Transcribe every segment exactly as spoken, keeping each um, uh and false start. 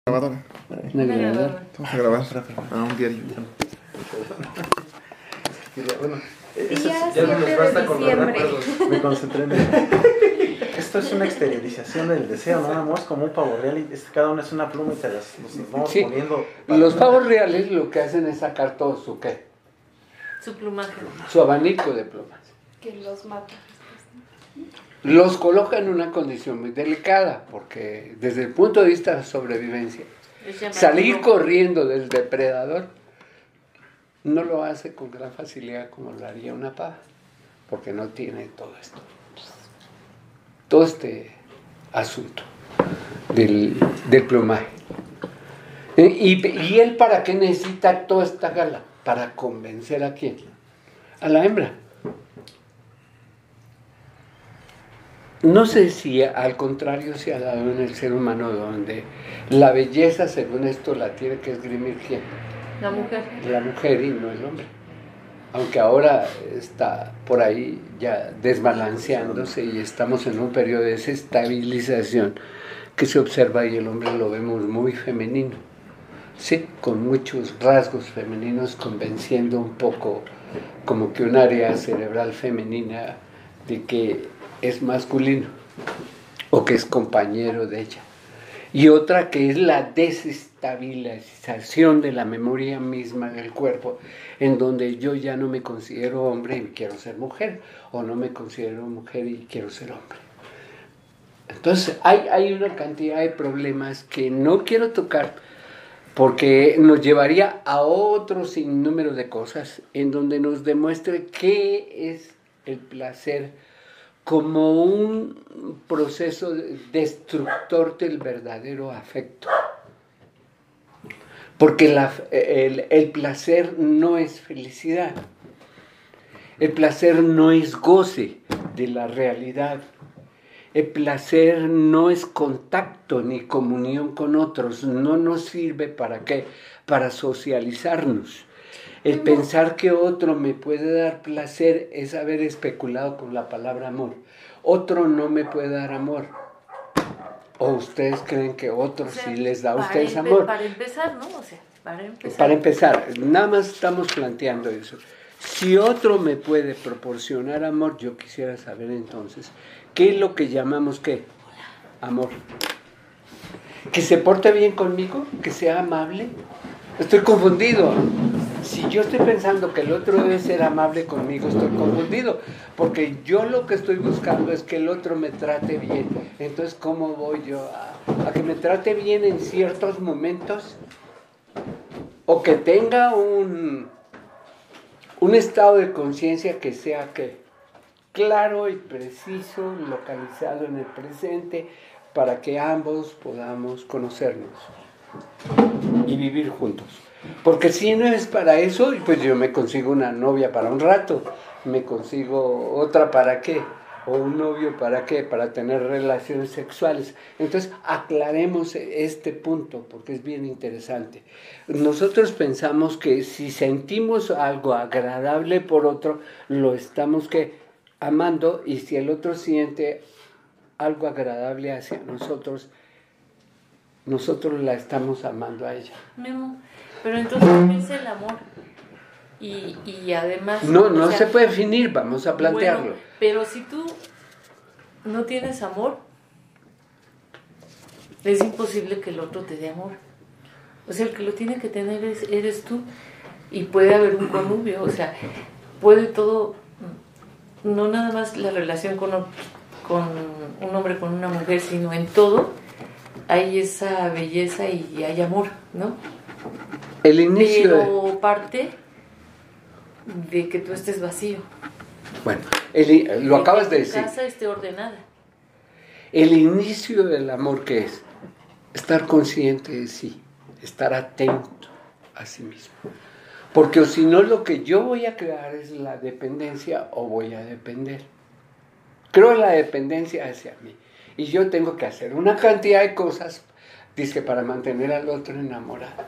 Grabadora. Una grabadora. Vamos a grabar a un diario. Bueno, Día ya no nos basta siete de con los diciembre. recuerdos. Me concentré en él. Esto es una exteriorización del deseo, ¿no? Amor, es como un pavo real y este, cada uno es una pluma y te las nos vamos Sí. poniendo. para- Los pavos reales lo que hacen es sacar todo su qué, Su plumaje. su abanico de plumas. Que los mata. Los coloca en una condición muy delicada, porque desde el punto de vista de la sobrevivencia, Es llamativo. salir corriendo del depredador no lo hace con gran facilidad como lo haría una pava, porque no tiene todo esto, todo este asunto del, del plumaje. Eh, ¿Y, ¿Y él para qué necesita toda esta gala? Para convencer a quién, a la hembra. No sé si al contrario se ha dado en el ser humano donde la belleza, según esto, la tiene que esgrimir quién, La mujer. la mujer y no el hombre. Aunque ahora está por ahí ya desbalanceándose y estamos en un periodo de desestabilización que se observa y el hombre lo vemos muy femenino, sí, con muchos rasgos femeninos, convenciendo un poco como que un área cerebral femenina de que es masculino o que es compañero de ella. Y otra que es la desestabilización de la memoria misma del cuerpo, en donde yo ya no me considero hombre y quiero ser mujer, o no me considero mujer y quiero ser hombre. Entonces hay, hay una cantidad de problemas que no quiero tocar, porque nos llevaría a otro sinnúmero de cosas, en donde nos demuestre qué es el placer como un proceso destructor del verdadero afecto. Porque la, el, el placer no es felicidad. El placer no es goce de la realidad. El placer no es contacto ni comunión con otros. No nos sirve para qué, para socializarnos. El pensar que otro me puede dar placer es haber especulado con la palabra amor. Otro no me puede dar amor. ¿O ustedes creen que otro O sea, sí les da a para ustedes empe- amor? Para empezar, ¿no? O sea, para empezar. Para empezar, nada más estamos planteando eso. Si otro me puede proporcionar amor, yo quisiera saber entonces, ¿qué es lo que llamamos qué? Amor. ¿Que se porte bien conmigo? ¿Que sea amable? Estoy confundido. Si yo estoy pensando que el otro debe ser amable conmigo, estoy confundido, porque yo lo que estoy buscando es que el otro me trate bien. Entonces, ¿cómo voy yo a, a que me trate bien en ciertos momentos? O que tenga un, un estado de conciencia que sea que claro y preciso, localizado en el presente, para que ambos podamos conocernos y vivir juntos. Porque si no es para eso, pues yo me consigo una novia para un rato, me consigo otra para qué, o un novio para qué, para tener relaciones sexuales. Entonces aclaremos este punto porque es bien interesante. Nosotros pensamos que si sentimos algo agradable por otro, lo estamos que amando, y si el otro siente algo agradable hacia nosotros, nosotros la estamos amando a ella. Memo, pero entonces ¿qué es el amor? Y, y además... No, o no sea, se puede definir, vamos a plantearlo. Bueno, pero si tú no tienes amor, es imposible que el otro te dé amor. O sea, el que lo tiene que tener es, eres tú. Y puede haber un connubio, o sea, puede todo, no nada más la relación con, con un hombre, con una mujer, sino en todo hay esa belleza y hay amor, ¿no? El inicio Pero de... parte de que tú estés vacío. Bueno, el- lo De acabas que de tu decir. casa esté ordenada. El inicio del amor, ¿qué es? Estar consciente de sí, estar atento a sí mismo. Porque si no, lo que yo voy a crear es la dependencia o voy a depender. Creo la dependencia hacia mí. Y yo tengo que hacer una cantidad de cosas, dice, para mantener al otro enamorado.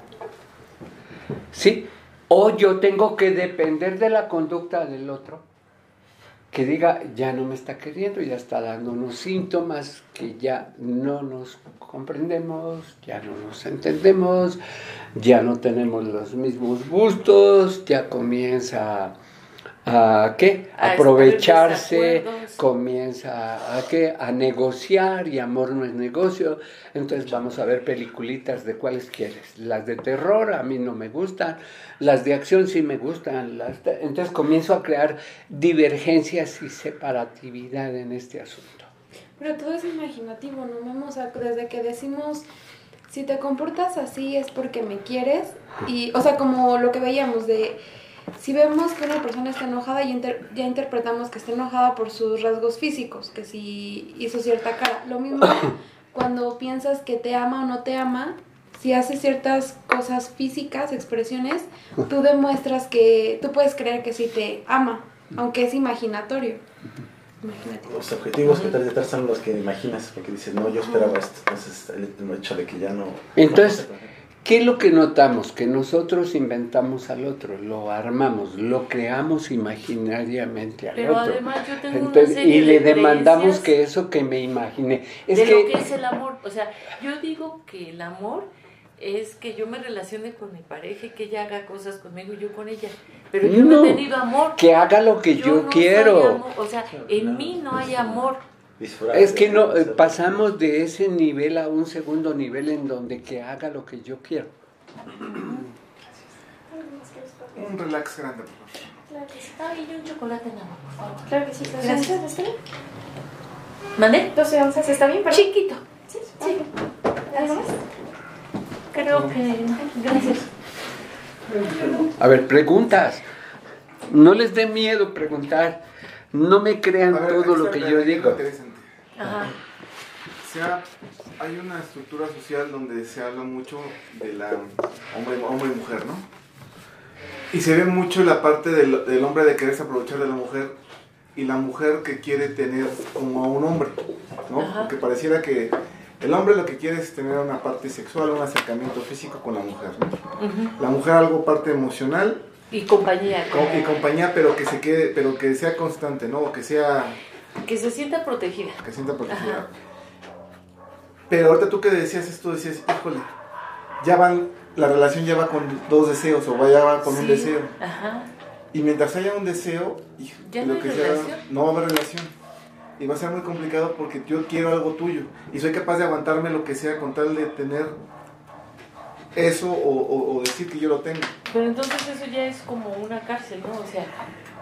¿Sí? O yo tengo que depender de la conducta del otro que diga, ya no me está queriendo, ya está dando unos síntomas que ya no nos comprendemos, ya no nos entendemos, ya no tenemos los mismos gustos, ya comienza a ¿qué? A aprovecharse, estar en desacuerdos. comienza a ¿qué? A negociar, y amor no es negocio. Entonces vamos a ver peliculitas de cuáles quieres. Las de terror a mí no me gustan, las de acción sí me gustan. Las de... Entonces comienzo a crear divergencias y separatividad en este asunto. Pero todo es imaginativo, ¿no, Memo? O sea, desde que decimos, si te comportas así es porque me quieres, y, o sea, como lo que veíamos de, si vemos que una persona está enojada, ya, inter, ya interpretamos que está enojada por sus rasgos físicos, que si hizo cierta cara. Lo mismo cuando piensas que te ama o no te ama, si hace ciertas cosas físicas, expresiones, tú demuestras que, tú puedes creer que sí te ama, aunque es imaginatorio. Imaginativo. Los objetivos que tal vez son los que imaginas, porque dices, no, yo esperaba esto. Entonces, el hecho de que ya no... Entonces, ¿qué es lo que notamos? Que nosotros inventamos al otro, lo armamos, lo creamos imaginariamente al Pero otro. además yo tengo Entonces, una serie y le de demandamos creencias que eso que me imaginé. Es de que, lo que es el amor. O sea, yo digo que el amor es que yo me relacione con mi pareja y que ella haga cosas conmigo y yo con ella. Pero yo no, no he tenido amor. Que haga lo que yo, yo no quiero. O sea, en mí no hay amor. Es que no eh, pasamos de ese nivel a un segundo nivel en donde que haga lo que yo quiero. Un relax grande, por favor. Claro que sí. Ay, y un chocolate en agua, por favor. Claro que sí. Gracias. ¿Está bien? ¿Mandé? doce onzas, ¿está bien? Perdón. Chiquito. Sí, sí. ¿Algo más? Creo que no. Gracias. A ver, preguntas. No les dé miedo preguntar. No me crean ver, todo lo que yo digo. Ajá. O sea, hay una estructura social donde se habla mucho de la hombre, hombre y mujer, ¿no? Y se ve mucho la parte del, del hombre de quererse aprovechar de la mujer y la mujer que quiere tener como a un hombre, ¿no? Ajá. Porque pareciera que el hombre lo que quiere es tener una parte sexual, un acercamiento físico con la mujer, ¿no? Uh-huh. La mujer algo parte emocional y compañía, con, y compañía, pero que se quede, pero que sea constante, ¿no? Que sea que se sienta protegida. Que se sienta protegida. Ajá. Pero ahorita tú que decías esto, decías, híjole, ya van, la relación ya va con dos deseos o ya va con sí. un deseo. Ajá. Y mientras haya un deseo, ¿Ya lo no que hay sea, relación? no va a haber relación. Y va a ser muy complicado porque yo quiero algo tuyo. Y soy capaz de aguantarme lo que sea con tal de tener eso o, o, o decir que yo lo tengo. Pero entonces eso ya es como una cárcel, ¿no? O sea,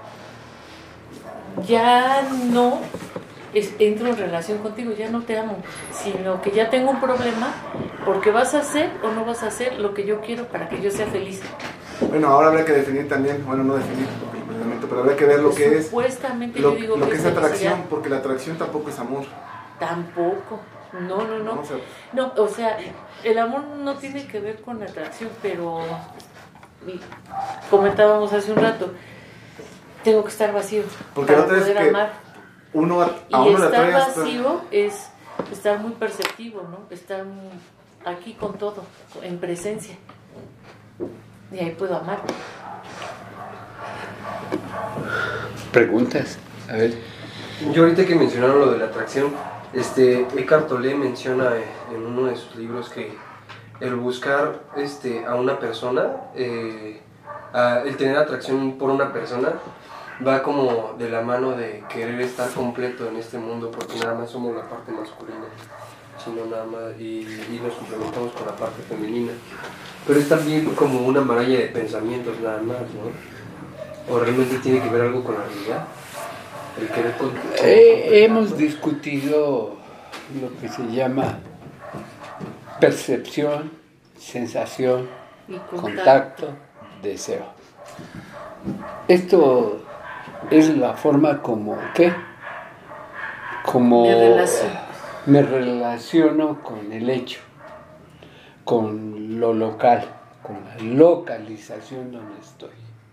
ya no es, entro en relación contigo, ya no te amo, sino que ya tengo un problema porque vas a hacer o no vas a hacer lo que yo quiero para que yo sea feliz. Bueno, ahora habrá que definir también, bueno, no definir, pero habrá que ver lo que es, supuestamente lo, yo digo lo que, que es atracción, porque la atracción tampoco es amor. Tampoco, no, no, no. No, o sea, no, o sea, el amor no tiene que ver con la atracción, pero comentábamos hace un rato, tengo que estar vacío porque para otra poder es que amar. Uno a, a y uno estar le vacío hasta... es estar muy perceptivo, ¿no? Estar aquí con todo, en presencia. Y ahí puedo amar. Preguntas, a ver. Yo ahorita que mencionaron lo de la atracción, este, Eckhart Tolle menciona en uno de sus libros que el buscar este, a una persona, eh, a, el tener atracción por una persona, va como de la mano de querer estar completo en este mundo, porque nada más somos la parte masculina, sino nada más, y, y nos complementamos con la parte femenina. Pero es también como una maraña de pensamientos nada más, ¿no? ¿O realmente tiene que ver algo con la realidad? El querer con... Eh, hemos discutido lo que se llama percepción, sensación, y contacto. contacto, deseo. Esto es la forma como, ¿qué? Como me relaciono. me relaciono con el hecho, con lo local, con la localización donde estoy.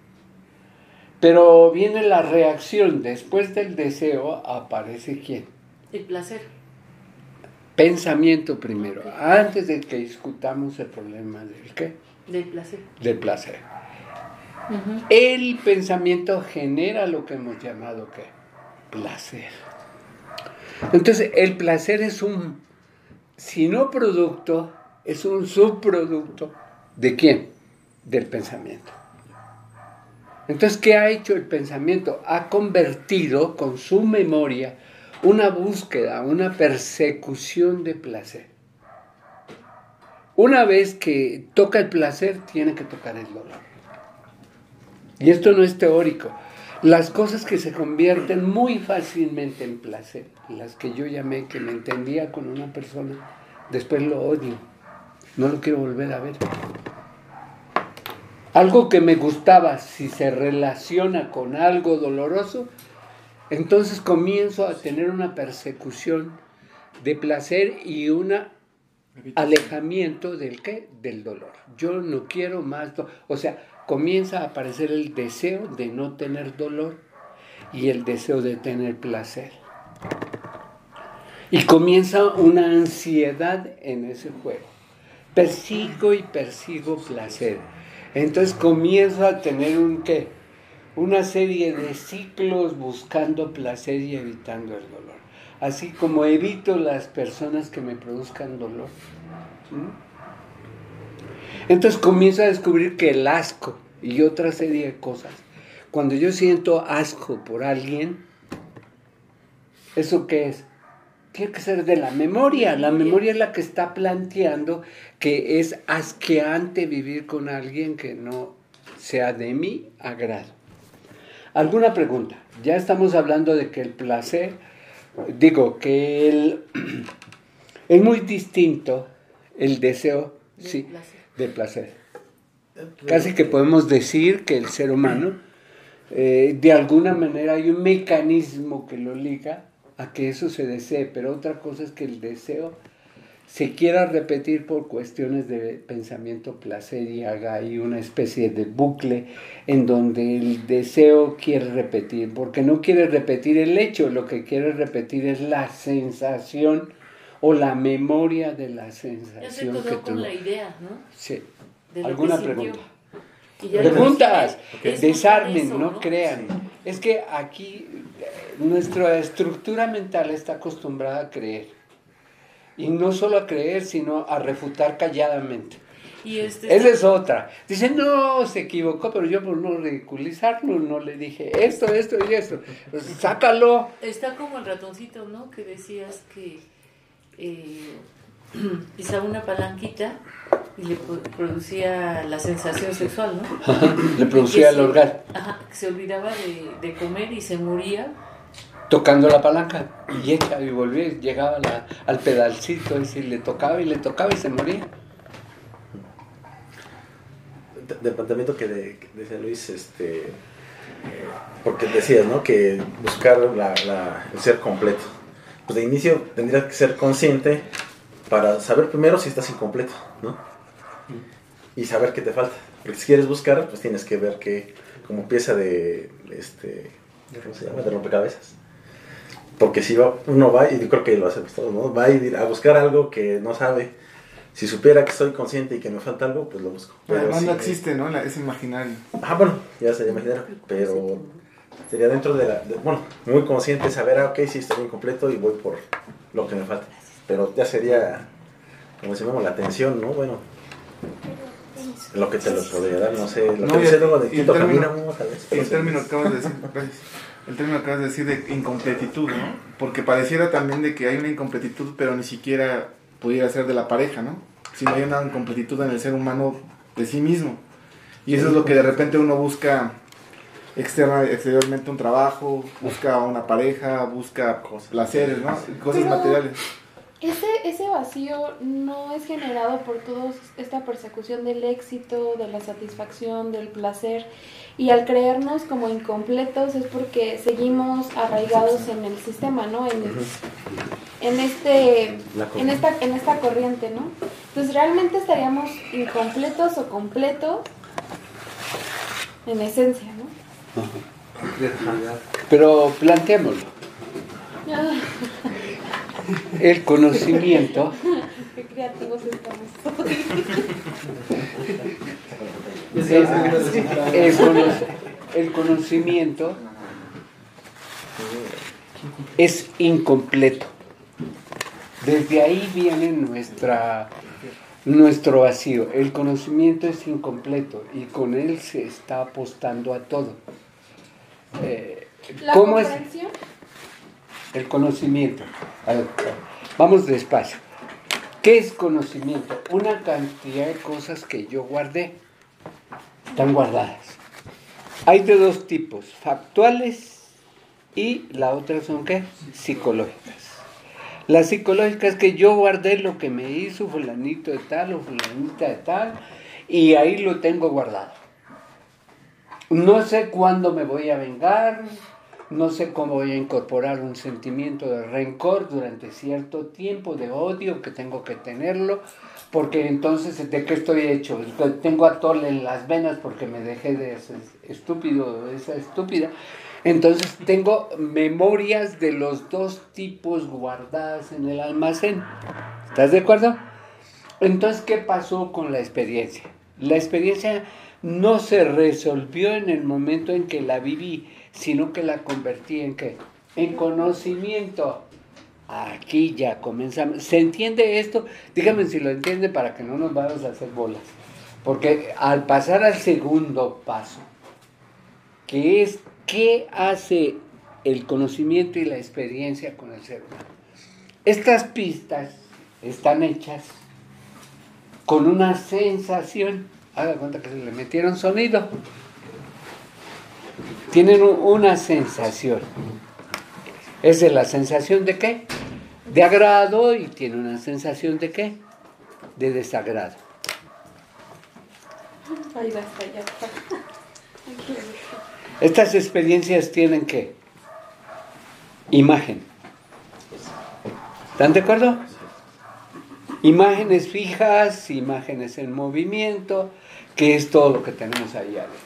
Pero viene la reacción, después del deseo aparece ¿quién? El placer. Pensamiento primero, antes de que discutamos el problema del ¿qué? Del placer. Del placer. Uh-huh. El pensamiento genera lo que hemos llamado ¿qué? placer. Entonces, el placer es un, si no producto, es un subproducto. ¿De quién? Del pensamiento. Entonces, ¿qué ha hecho el pensamiento? Ha convertido con su memoria una búsqueda, una persecución de placer. Una vez que toca el placer, tiene que tocar el dolor. Y esto no es teórico. Las cosas que se convierten muy fácilmente en placer, las que yo llamé que me entendía con una persona, después lo odio. No lo quiero volver a ver. Algo que me gustaba, si se relaciona con algo doloroso, entonces comienzo a tener una persecución de placer y un alejamiento del ¿qué? Del dolor. Yo no quiero más dolor. O sea, comienza a aparecer el deseo de no tener dolor y el deseo de tener placer. Y comienza una ansiedad en ese juego. Persigo y persigo placer. Entonces comienzo a tener un ¿qué? Una serie de ciclos buscando placer y evitando el dolor. Así como evito las personas que me produzcan dolor. ¿Mm? Entonces comienzo a descubrir que el asco y otra serie de cosas, cuando yo siento asco por alguien, ¿eso qué es? Tiene que ser de la memoria. La memoria es la que está planteando que es asqueante vivir con alguien que no sea de mi agrado. ¿Alguna pregunta? Ya estamos hablando de que el placer, digo que el, es muy distinto el deseo De sí, placer. de placer. Casi que podemos decir que el ser humano, eh, de alguna manera hay un mecanismo que lo liga a que eso se desee, pero otra cosa es que el deseo se quiera repetir por cuestiones de pensamiento placer y haga ahí una especie de bucle en donde el deseo quiere repetir, porque no quiere repetir el hecho, lo que quiere repetir es la sensación o la memoria de la Ya se sensación quedó que con tuvo. la idea, ¿no? Sí. De lo ¿Alguna que sintió. pregunta? Y ya Preguntas, lo es desarmen, eso, no crean. Es que aquí eh, nuestra estructura mental está acostumbrada a creer. Y no solo a creer, sino a refutar calladamente. Y este Esa es otra. Dicen, no, se equivocó, pero yo por no ridiculizarlo no le dije esto, esto y esto. Pues, sácalo. Está como el ratoncito, ¿no? Que decías que eh, pisaba una palanquita y le pro- producía la sensación sexual, ¿no? Le producía Y que el se- orgasmo. Ajá, que se olvidaba de, de comer y se moría. Tocando la palanca y echa y volvía, llegaba la, al pedalcito y si le tocaba y le tocaba y se moría. De- Del planteamiento que, de, que decía Luis, este, eh, porque decías, ¿no? Que buscar la, la- el ser completo. Pues de inicio tendrías que ser consciente para saber primero si estás incompleto, ¿no? Y saber qué te falta. Porque si quieres buscar, pues tienes que ver que como pieza de, este, ¿cómo se llama? De rompecabezas. Porque si va, uno va, y yo creo que lo hacemos todos, ¿no? Va a ir a buscar algo que no sabe. Si supiera que soy consciente y que me falta algo, pues lo busco. Pero además si no me- existe, ¿no? La- es imaginario. Ah, bueno, ya sería imaginario, pero sería dentro de la... de- bueno, muy consciente saber, ah, ok, sí, estoy incompleto y voy por lo que me falta. Pero ya sería, como decimos, la atención, ¿no? Bueno, lo que te lo podría dar, no sé, lo No, que y dice el- luego de y el quinto término- camino, tal vez. El término que acabas de decir, gracias. El término que acabas de decir de incompletitud, ¿no? Porque pareciera también de que hay una incompletitud, pero ni siquiera pudiera ser de la pareja, ¿no? Sino hay una incompletitud en el ser humano de sí mismo. Y eso es lo que de repente uno busca externa, exteriormente un trabajo, busca una pareja, busca placeres, ¿no? Cosas Pero- materiales. Ese, ese vacío no es generado por toda esta persecución del éxito, de la satisfacción, del placer. Y al creernos como incompletos es porque seguimos arraigados en el sistema, ¿no? En, en, este, La en, corriente. esta, en esta corriente, ¿no? Entonces, ¿realmente estaríamos incompletos o completos? En esencia, ¿no? Creatividad. Pero planteémoslo. Ah, El conocimiento, qué creativos estamos. el, el cono- el conocimiento es incompleto. Desde ahí viene nuestra, nuestro vacío. El conocimiento es incompleto y con él se está apostando a todo. Eh, ¿La ¿Cómo es comprensión? el conocimiento? A ver, vamos despacio. ¿Qué es conocimiento? Una cantidad de cosas que yo guardé. Están guardadas. Hay de dos tipos, factuales y la otra son ¿qué? Psicológicas. Las psicológicas que yo guardé lo que me hizo fulanito de tal o fulanita de tal y ahí lo tengo guardado. No sé cuándo me voy a vengar, no sé cómo voy a incorporar un sentimiento de rencor durante cierto tiempo, de odio que tengo que tenerlo, porque entonces ¿de qué estoy hecho? Tengo atole en las venas porque me dejé de ese estúpido, de esa estúpida. Entonces tengo memorias de los dos tipos guardadas en el almacén. ¿Estás de acuerdo? Entonces, ¿qué pasó con la experiencia? La experiencia no se resolvió en el momento en que la viví, sino que la convertí en ¿qué? En conocimiento. Aquí ya comenzamos. ¿Se entiende esto? Díganme si lo entiende para que no nos vayamos a hacer bolas. Porque al pasar al segundo paso, que es ¿qué hace el conocimiento y la experiencia con el ser humano? Estas pistas están hechas con una sensación. Haga cuenta que se le metieron sonido. Tienen una sensación. ¿Es de la sensación de qué? De agrado, y tiene una sensación de qué? De desagrado. Ahí va, está, ya está. Estas experiencias tienen ¿qué? Imagen. ¿Están de acuerdo? Imágenes fijas, imágenes en movimiento, que es todo lo que tenemos ahí adentro.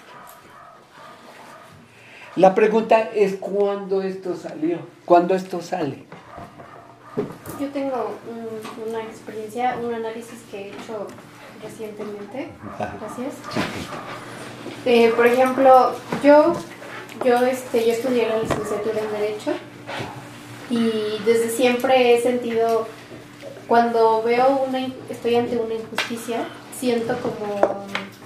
La pregunta es ¿cuándo esto salió? ¿Cuándo esto sale? Yo tengo un, una experiencia, un análisis que he hecho recientemente. Gracias. Eh, por ejemplo, yo, yo, este, yo estudié la licenciatura en Derecho y desde siempre he sentido, cuando veo una, estoy ante una injusticia, siento como,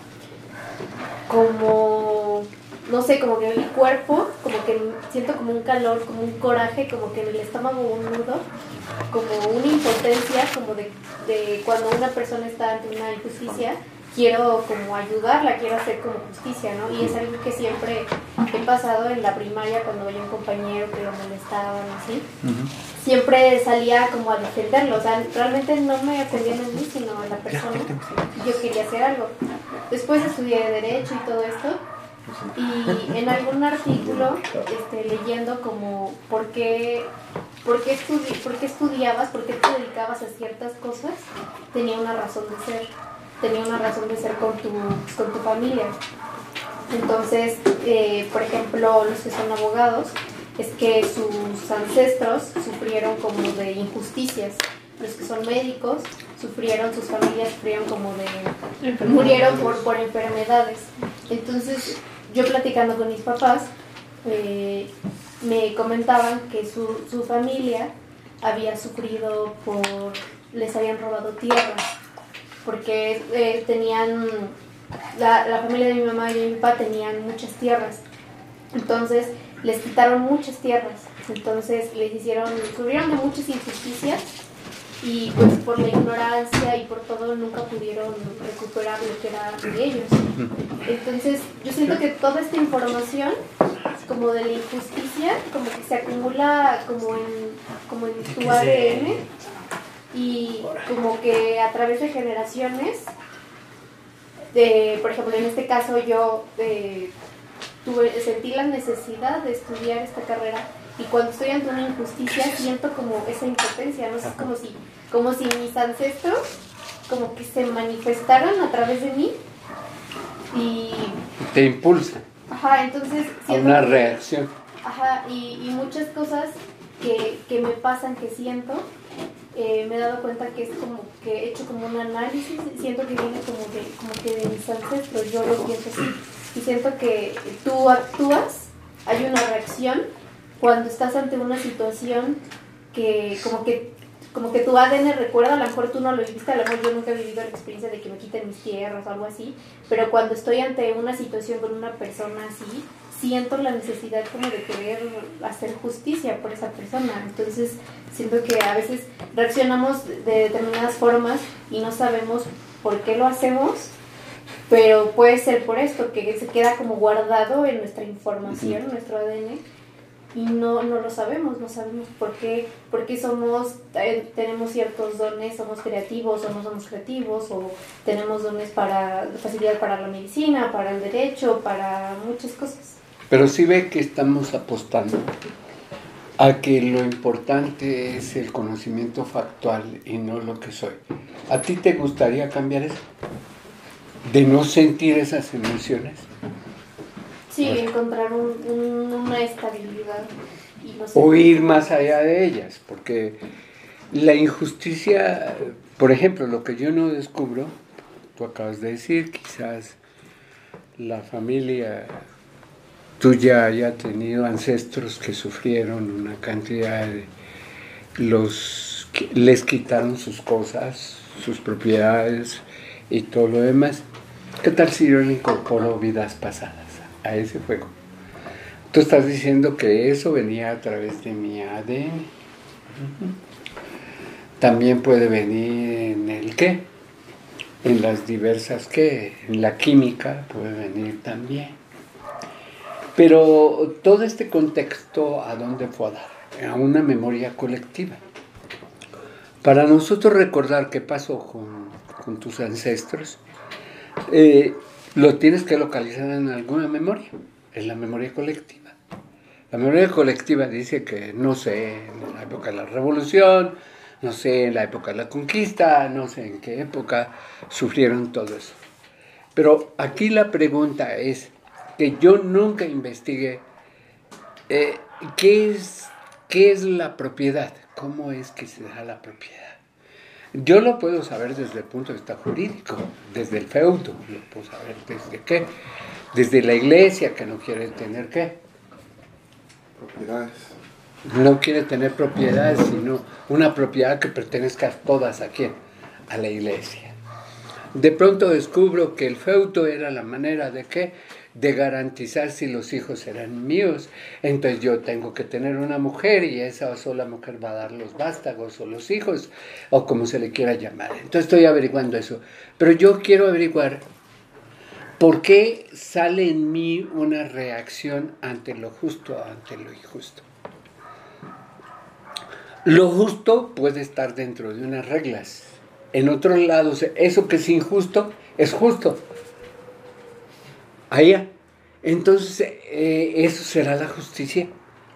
como, no sé, como que en mi cuerpo, como que siento como un calor, como un coraje, como que en el estómago un nudo, como una impotencia, como de, de cuando una persona está ante una injusticia, quiero como ayudarla, quiero hacer como justicia, ¿no? Y es algo que siempre he pasado en la primaria cuando veía un compañero que lo molestaban, así. Uh-huh. Siempre salía como a defenderlo, o sea, realmente no me ofendían a mí, sino a la persona. Yo quería hacer algo. Después estudié Derecho y todo esto, y en algún artículo, este, leyendo como por qué, por qué, estudi- por qué estudiabas, por qué te dedicabas a ciertas cosas, tenía una razón de ser. Tenía una razón de ser con tu, con tu familia. Entonces, eh, por ejemplo, los que son abogados, es que sus ancestros sufrieron como de injusticias. Los que son médicos sufrieron, sus familias sufrieron como de... murieron por, por enfermedades. Entonces, yo platicando con mis papás, eh, me comentaban que su, su familia había sufrido por... les habían robado tierras. Porque eh, tenían, la, la familia de mi mamá y de mi papá tenían muchas tierras, entonces les quitaron muchas tierras, entonces les hicieron, sufrieron de muchas injusticias y pues por la ignorancia y por todo nunca pudieron recuperar lo que era de ellos. Entonces yo siento que toda esta información como de la injusticia como que se acumula como en, como en tu A D N. Y como que a través de generaciones, de, por ejemplo, en este caso yo eh, tuve, sentí la necesidad de estudiar esta carrera y cuando estoy ante una injusticia siento como esa impotencia, no sé, es como si, como si mis ancestros como que se manifestaran a través de mí y... te impulsa. Ajá, entonces... A una reacción. Ajá, y, y muchas cosas que, que me pasan, que siento... Eh, me he dado cuenta que es como que he hecho como un análisis, siento que viene como de, como que de mis ancestros, yo lo pienso así, y siento que tú actúas, hay una reacción cuando estás ante una situación que como que como que tu A D N recuerda, a lo mejor tú no lo viviste, a lo mejor yo nunca he vivido la experiencia de que me quiten mis tierras o algo así, pero cuando estoy ante una situación con una persona así, siento la necesidad como de querer hacer justicia por esa persona. Entonces siento que a veces reaccionamos de determinadas formas y no sabemos por qué lo hacemos, pero puede ser por esto, que se queda como guardado en nuestra información, en nuestro A D N, y no, no lo sabemos, no sabemos por qué, por qué somos, eh, tenemos ciertos dones, somos creativos o no somos creativos, o tenemos dones para facilidad para la medicina, para el derecho, para muchas cosas. Pero sí ve que estamos apostando a que lo importante es el conocimiento factual y no lo que soy. ¿A ti te gustaría cambiar eso? ¿De no sentir esas emociones? Sí, encontrar un, un, una estabilidad. Y no sé, O ir más allá de ellas, porque la injusticia, por ejemplo, lo que yo no descubro, tú acabas de decir, quizás la familia tuya haya tenido ancestros que sufrieron una cantidad de... los les quitaron sus cosas, sus propiedades y todo lo demás. ¿Qué tal si yo le incorporo vidas pasadas a ese juego? Tú estás diciendo que eso venía a través de mi A D N. También puede venir en el qué, en las diversas qué, en la química puede venir también. Pero todo este contexto, ¿a dónde fue a dar? A una memoria colectiva. Para nosotros recordar qué pasó con, con tus ancestros, eh, lo tienes que localizar en alguna memoria, en la memoria colectiva. La memoria colectiva dice que, no sé, en la época de la Revolución, no sé, en la época de la conquista, no sé en qué época sufrieron todo eso. Pero aquí la pregunta es que yo nunca investigué eh, ¿qué es, qué es la propiedad? ¿Cómo es que se da la propiedad? Yo lo puedo saber desde el punto de vista jurídico, desde el feudo, lo puedo saber desde qué, desde la iglesia que no quiere tener qué. Propiedades. No quiere tener propiedades, sino una propiedad que pertenezca a todas a quién, a la iglesia. De pronto descubro que el feudo era la manera de qué, de garantizar si los hijos eran míos. Entonces yo tengo que tener una mujer y esa sola mujer va a dar los vástagos o los hijos, o como se le quiera llamar. Entonces estoy averiguando eso. Pero yo quiero averiguar por qué sale en mí una reacción ante lo justo, ante lo injusto. Lo justo puede estar dentro de unas reglas. En otros lados, eso que es injusto, es justo. Allá. Entonces, eh, ¿eso será la justicia?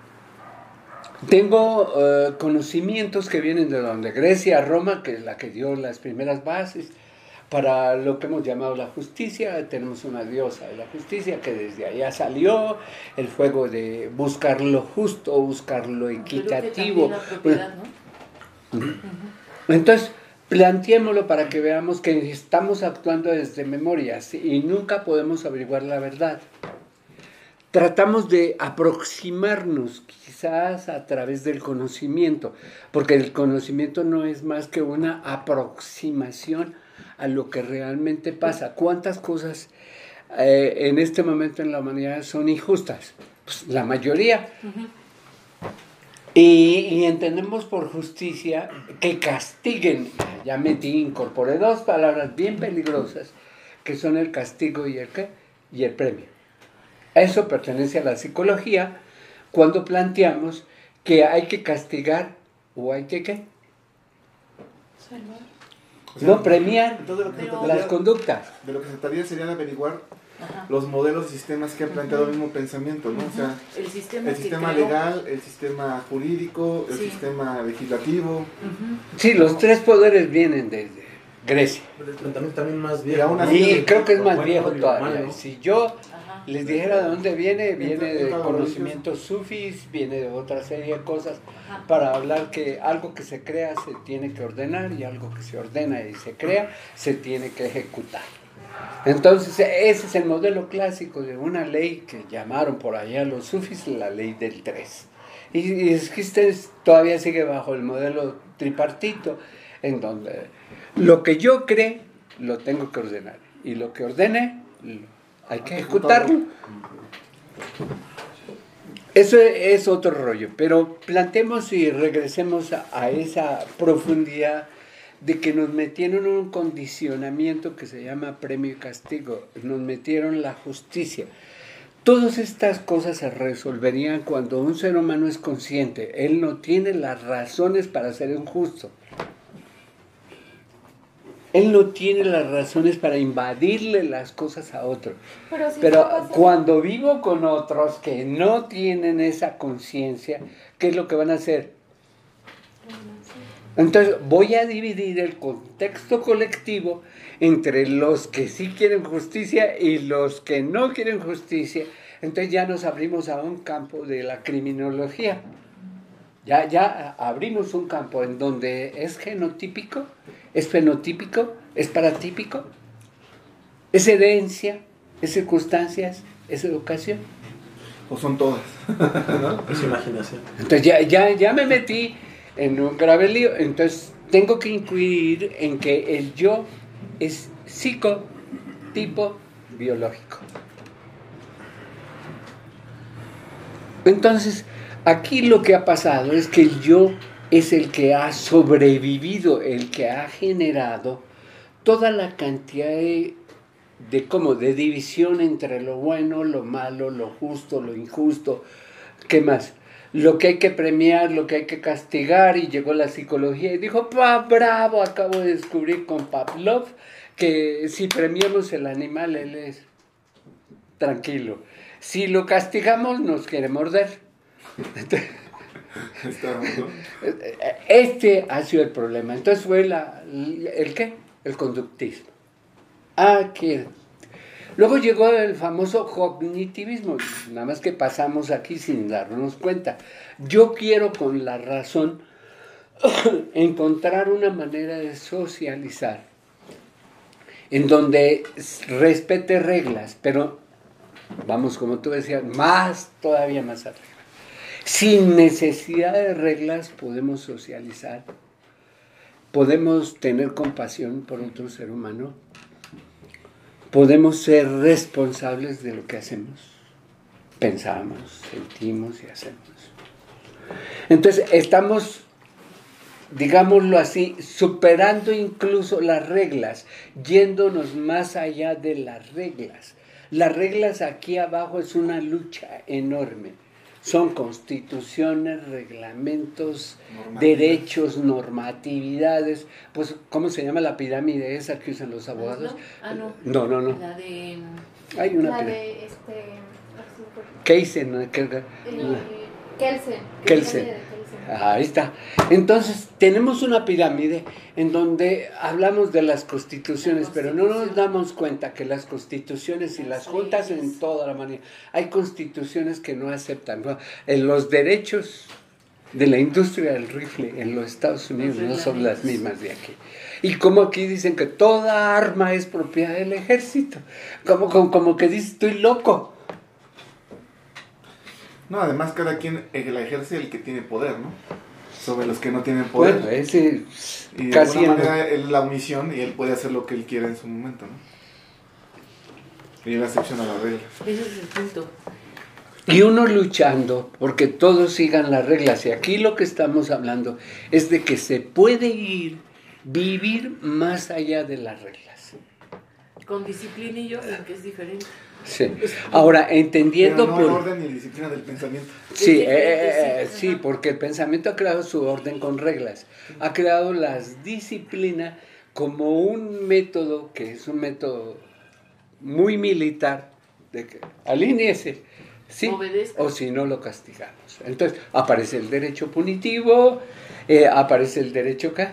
Tengo eh, conocimientos que vienen de donde Grecia, Roma, que es la que dio las primeras bases para lo que hemos llamado la justicia. Tenemos una diosa de la justicia que desde allá salió, el fuego de buscar lo justo, buscar lo equitativo. La propiedad, ¿no? Uh-huh. Entonces, planteémoslo para que veamos que estamos actuando desde memorias y nunca podemos averiguar la verdad. Tratamos de aproximarnos quizás a través del conocimiento, porque el conocimiento no es más que una aproximación a lo que realmente pasa. ¿Cuántas cosas eh, en este momento en la humanidad son injustas? Pues la mayoría. Uh-huh. Y, y entendemos por justicia que castiguen. Ya metí, incorporé dos palabras bien peligrosas, que son el castigo y el ¿qué? Y el premio. Eso pertenece a la psicología cuando planteamos que hay que castigar o hay que ¿qué? Salvar. O sea, no premiar entonces lo que pero, se trataría, las conductas. de lo que se trataría sería averiguar Ajá. los modelos y sistemas que han planteado el mismo pensamiento, ¿no? O sea, el sistema, el que sistema creó. legal, el sistema jurídico, el Sí. sistema legislativo. Uh-huh. Sí, los tres poderes vienen desde Grecia. Pero el planteamiento también más Y viejo. aún ¿no? así- Y creo que es más Bueno, viejo y todavía. normal, ¿no? Si yo Ajá. les dijera de dónde viene, viene Entra- de entra a conocimientos sufis, viene de otra serie de cosas, Ajá. para hablar que algo que se crea se tiene que ordenar y algo que se ordena y se crea se tiene que ejecutar. Entonces ese es el modelo clásico de una ley que llamaron por allá los sufis la ley del tres. Y, y es que este todavía sigue bajo el modelo tripartito, en donde lo que yo cree lo tengo que ordenar. Y lo que ordene, lo- hay que ejecutarlo. Eso es otro rollo, pero planteemos y regresemos a, a esa profundidad de que nos metieron un condicionamiento que se llama premio y castigo, nos metieron la justicia. Todas estas cosas se resolverían cuando un ser humano es consciente, él no tiene las razones para ser injusto. Él no tiene las razones para invadirle las cosas a otro. Pero, si Pero no pasa- cuando vivo con otros que no tienen esa conciencia, ¿qué es lo que van a hacer? Entonces voy a dividir el contexto colectivo entre los que sí quieren justicia y los que no quieren justicia. Entonces ya nos abrimos a un campo de la criminología. Ya, ya abrimos un campo en donde es genotípico, es fenotípico, es paratípico, es herencia, es circunstancias, es educación. O son todas. ¿No? Es imaginación. Entonces ya, ya, ya me metí en un grave lío. Entonces tengo que incluir en que el yo es psicotipo biológico. Entonces, aquí lo que ha pasado es que el yo es el que ha sobrevivido, el que ha generado toda la cantidad de, de, como de división entre lo bueno, lo malo, lo justo, lo injusto. ¿Qué más? Lo que hay que premiar, lo que hay que castigar, y llegó la psicología y dijo, pa, bravo, acabo de descubrir con Pavlov que si premiamos el animal, él es tranquilo. Si lo castigamos, nos quiere morder. Está, ¿no? Este ha sido el problema. Entonces fue la, ¿el qué? El conductismo. Ah, que... Luego llegó el famoso cognitivismo, nada más que pasamos aquí sin darnos cuenta. Yo quiero con la razón encontrar una manera de socializar en donde respete reglas, pero vamos, como tú decías, más, todavía más arriba. Sin necesidad de reglas podemos socializar, podemos tener compasión por otro ser humano, podemos ser responsables de lo que hacemos, pensamos, sentimos y hacemos. Entonces estamos, digámoslo así, superando incluso las reglas, yéndonos más allá de las reglas. Las reglas aquí abajo es una lucha enorme. Son constituciones, reglamentos, derechos, normatividades. Pues, ¿cómo se llama la pirámide esa que usan los abogados? Ah, no. No, no, no. La de... Hay una La pirámide. de este. así fue. Kelsen, ¿no? Que- Eh, Kelsen. Kelsen. La de Kelsen. Ahí está. Entonces, tenemos una pirámide en donde hablamos de las constituciones, pero no nos damos cuenta que las constituciones y las juntas en toda la manera. Hay constituciones que no aceptan, ¿no? En los derechos de la industria del rifle en los Estados Unidos no son las mismas de aquí. Y como aquí dicen que toda arma es propiedad del ejército. Como, como, como que dice, estoy loco. No, además cada quien eh, la ejerce el que tiene poder, ¿no? Sobre los que no tienen poder. Bueno, ese y de casi alguna en- manera él es la omisión y él puede hacer lo que él quiera en su momento, ¿no? Y la excepción a la regla. Ese es el punto. Y uno luchando porque todos sigan las reglas. Y aquí lo que estamos hablando es de que se puede ir, vivir más allá de las reglas. Con disciplina y yo, en que es diferente. Sí. Ahora, entendiendo Pero no por... orden ni disciplina del pensamiento. Sí, Es eh, diferente, eh, sí, sí, ajá. porque el pensamiento ha creado su orden con reglas. Ha creado las disciplinas como un método que es un método muy militar de que alíñese, ¿sí? Obedezca. O si no lo castigamos. Entonces aparece el derecho punitivo, eh, aparece el derecho ¿qué?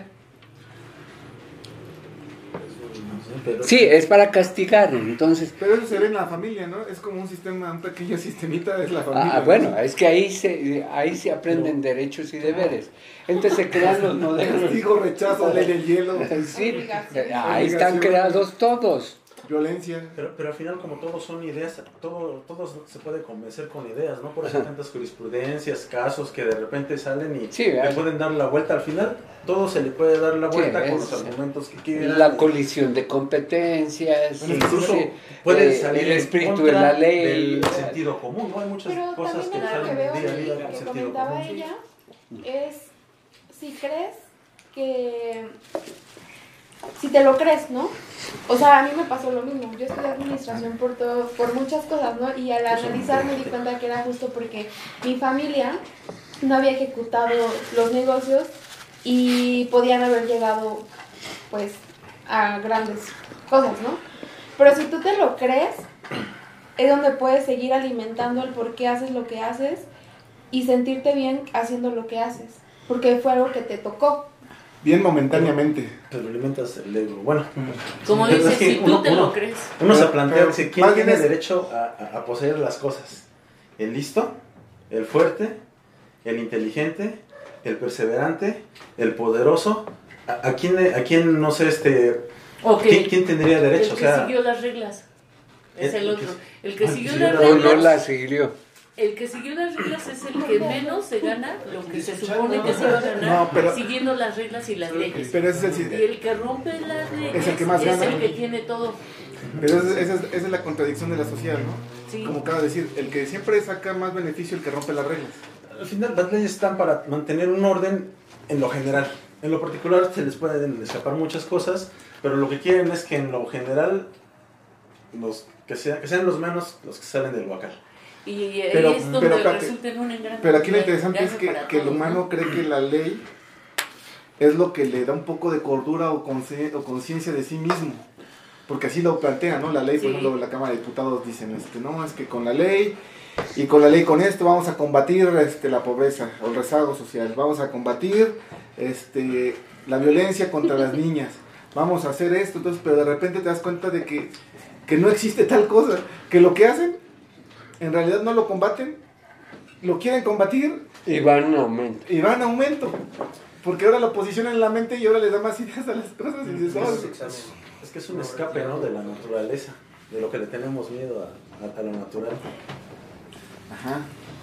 Pero Sí, es para castigar. Entonces, Pero eso se ve en la familia, ¿no? Es como un sistema, un pequeño sistemita, es la familia. ah, ¿no? bueno, es que ahí se ahí se aprenden derechos y deberes. Entonces se crean los modelos. Castigo, rechazo, ley del hielo. Sí, Obligación. ahí están creados todos. violencia. Pero, pero al final, como todos son ideas, todo, todo se puede convencer con ideas, ¿no? Por eso hay tantas jurisprudencias, casos que de repente salen y Sí, le ¿verdad? pueden dar la vuelta. Al final, todo se le puede dar la Sí, vuelta con es- los argumentos que quieran. La colisión de competencias, Bueno, incluso sí, puede eh, salir el en espíritu de contra la ley. del sentido común, ¿no? Hay muchas Pero cosas que también algo salen que veo día a ahí, día con que sentido comentaba común. ella, es si crees que... Si te lo crees, ¿no? O sea, a mí me pasó lo mismo. Yo estudié administración por todo, por muchas cosas, ¿no? Y al analizar me di cuenta que era justo porque mi familia no había ejecutado los negocios y podían haber llegado, pues, a grandes cosas, ¿no? Pero si tú te lo crees, es donde puedes seguir alimentando el por qué haces lo que haces y sentirte bien haciendo lo que haces, porque fue algo que te tocó. Bien momentáneamente. Pero alimentas el ego. Bueno, Como pero dices, es que si tú uno- te uno- lo crees. Uno se Pero- plantea, pero dice, ¿quién más bien tiene es- derecho a, a- a poseer las cosas? ¿El listo? ¿El fuerte? ¿El inteligente? ¿El perseverante? ¿El poderoso? ¿A, a quién, a quién, no sé, este... Ok. ¿quién, quién tendría derecho? El O que sea, siguió las reglas. Es el el que- otro. El que ah, siguió sí, las no, No, no reglas. la siguió. El que siguió las reglas es el que menos se gana lo que se supone que se va a ganar No, pero- siguiendo las reglas y las leyes. Pero ese es el, Y el que rompe las leyes Es el que más es gana. el que tiene todo. pero esa, esa es, esa es la contradicción de la sociedad, ¿no? Sí. Como acaba de decir, el que siempre saca más beneficio, el que rompe las reglas. al final las leyes están para mantener un orden en lo general. En lo particular se les pueden escapar muchas cosas, pero lo que quieren es que en lo general los que, sea- que sean los menos los que salen del huacal. Y ahí Pero- es donde pero espérate. resulta en un engranaje. Pero aquí lo interesante es Engranaje que, para que el todos, humano ¿no? cree que la ley es lo que le da un poco de cordura o consci- o conciencia de sí mismo. Porque así lo plantea, ¿no? La ley, por Sí. ejemplo, la Cámara de Diputados dicen, este, no, es que con la ley y con la ley con esto vamos a combatir este, la pobreza o el rezago social, vamos a combatir este, la violencia contra las niñas, vamos a hacer esto, entonces, pero de repente te das cuenta de que, que no existe tal cosa, que lo que hacen en realidad no lo combaten, lo quieren combatir Y van en aumento. y va en aumento. Porque ahora lo posicionan en la mente y ahora les da más ideas a las cosas y dices, Esos "Oh, exámenes. Es que es un escape, ¿no? De la naturaleza, de lo que le tenemos miedo a, a- a lo natural. ajá".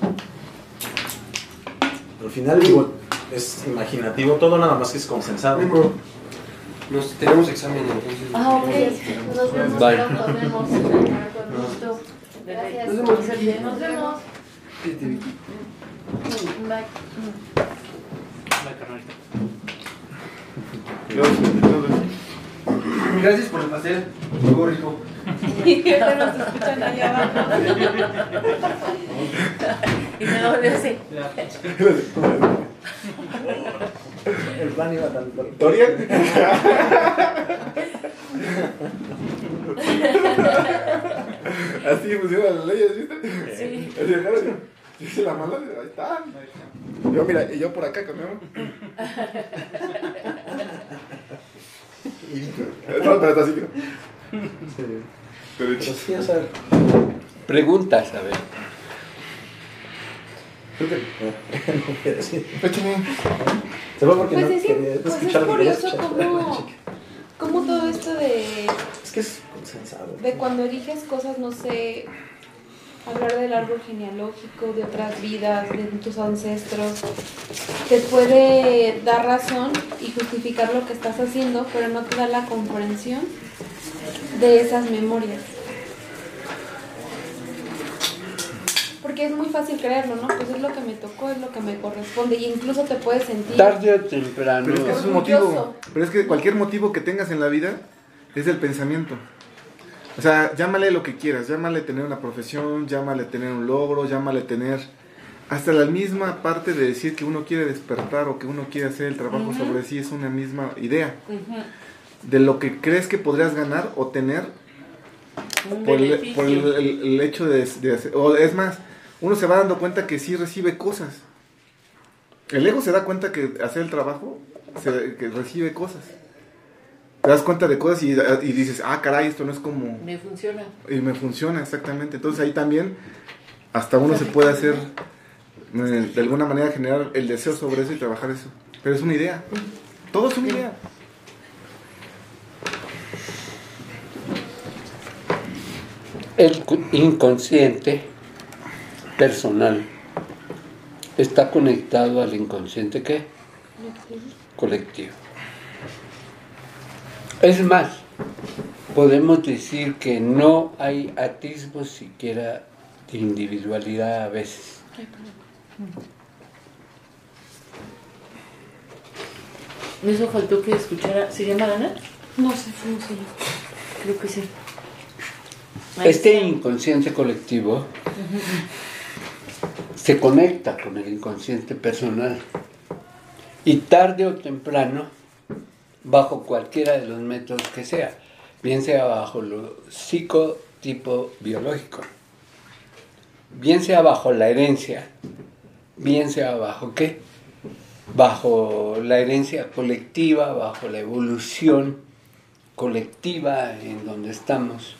Al final, digo, es imaginativo todo, nada más que es consensado. Nos tenemos examen entonces. Ah, ok. Nos vemos Bye. pronto. Nos vemos. Con gusto. Gracias. Nos vemos. Nos vemos. Bye. Gracias por el pastel. Estuvo rico. Y que nos escuchan allá abajo. Y me lo dice. El plan iba tan... ¿Dorian? Así funcionan las leyes, ¿viste? Sí. Así, así, dice la mala, ahí está. Yo, mira, y yo por acá con mi amor. No, pero está así, mira. Pero Pero sí, o sea, Preguntas, a ver. creo que... no voy a decir. échame. Se fue porque Pues no es, quería no pues es escuchar lo que quería curioso escuchar. cómo, cómo todo esto de, Es que es consensado. de cuando eliges cosas, no sé, hablar del árbol genealógico, de otras vidas, de tus ancestros, te puede dar razón y justificar lo que estás haciendo, pero no te da la comprensión de esas memorias. Porque es muy fácil creerlo, ¿no? Pues es lo que me tocó, es lo que me corresponde. Y incluso te puedes sentir... Tarde o temprano. Pero es que es un Orgulloso. motivo. Pero es que cualquier motivo que tengas en la vida es el pensamiento. O sea, llámale lo que quieras. Llámale tener una profesión, llámale tener un logro, llámale tener... Hasta la misma parte de decir que uno quiere despertar o que uno quiere hacer el trabajo Ujú. sobre sí es una misma idea. Ujú. De lo que crees que podrías ganar o tener Un por el, beneficio. por el- el- el hecho de, de hacer... O es más, uno se va dando cuenta que sí recibe cosas. El ego se da cuenta que hacer el trabajo, se- que recibe cosas. Te das cuenta de cosas y, y dices, ah, caray, esto no es como... Me funciona. Y me funciona, exactamente. Entonces ahí también hasta uno se puede hacer, eh, de alguna manera generar el deseo sobre eso y trabajar eso. Pero es una idea. Todo es una idea. El inconsciente personal está conectado al inconsciente ¿qué? Colectivo. Es más, podemos decir que no hay atisbos siquiera de individualidad a veces. Eso faltó que escuchara. ¿Se llama Ana? No sé cómo se llama. Creo que sí. Ahí Este está. inconsciente colectivo se conecta con el inconsciente personal y tarde o temprano, bajo cualquiera de los métodos que sea, bien sea bajo lo psicotipo biológico, bien sea bajo la herencia, bien sea bajo qué, bajo la herencia colectiva, bajo la evolución colectiva en donde estamos.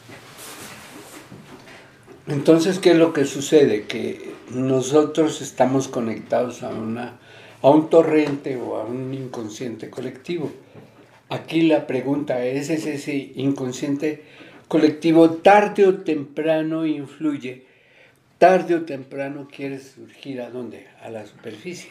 Entonces, ¿qué es lo que sucede? Que nosotros estamos conectados a, una, a un torrente o a un inconsciente colectivo. Aquí la pregunta es, ¿es ese inconsciente colectivo tarde o temprano influye? Tarde o temprano quiere surgir ¿a dónde? A la superficie.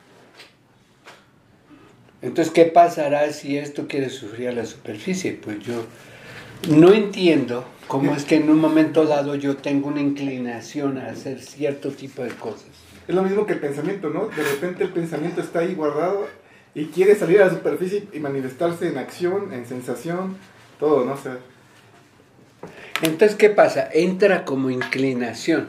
Entonces, ¿qué pasará si esto quiere surgir a la superficie? Pues yo no entiendo cómo es que en un momento dado yo tengo una inclinación a hacer cierto tipo de cosas. Es lo mismo que el pensamiento, ¿no? De repente el pensamiento está ahí guardado y quiere salir a la superficie y manifestarse en acción, en sensación, todo, ¿no? O sea, Entonces, ¿qué pasa? Entra como inclinación.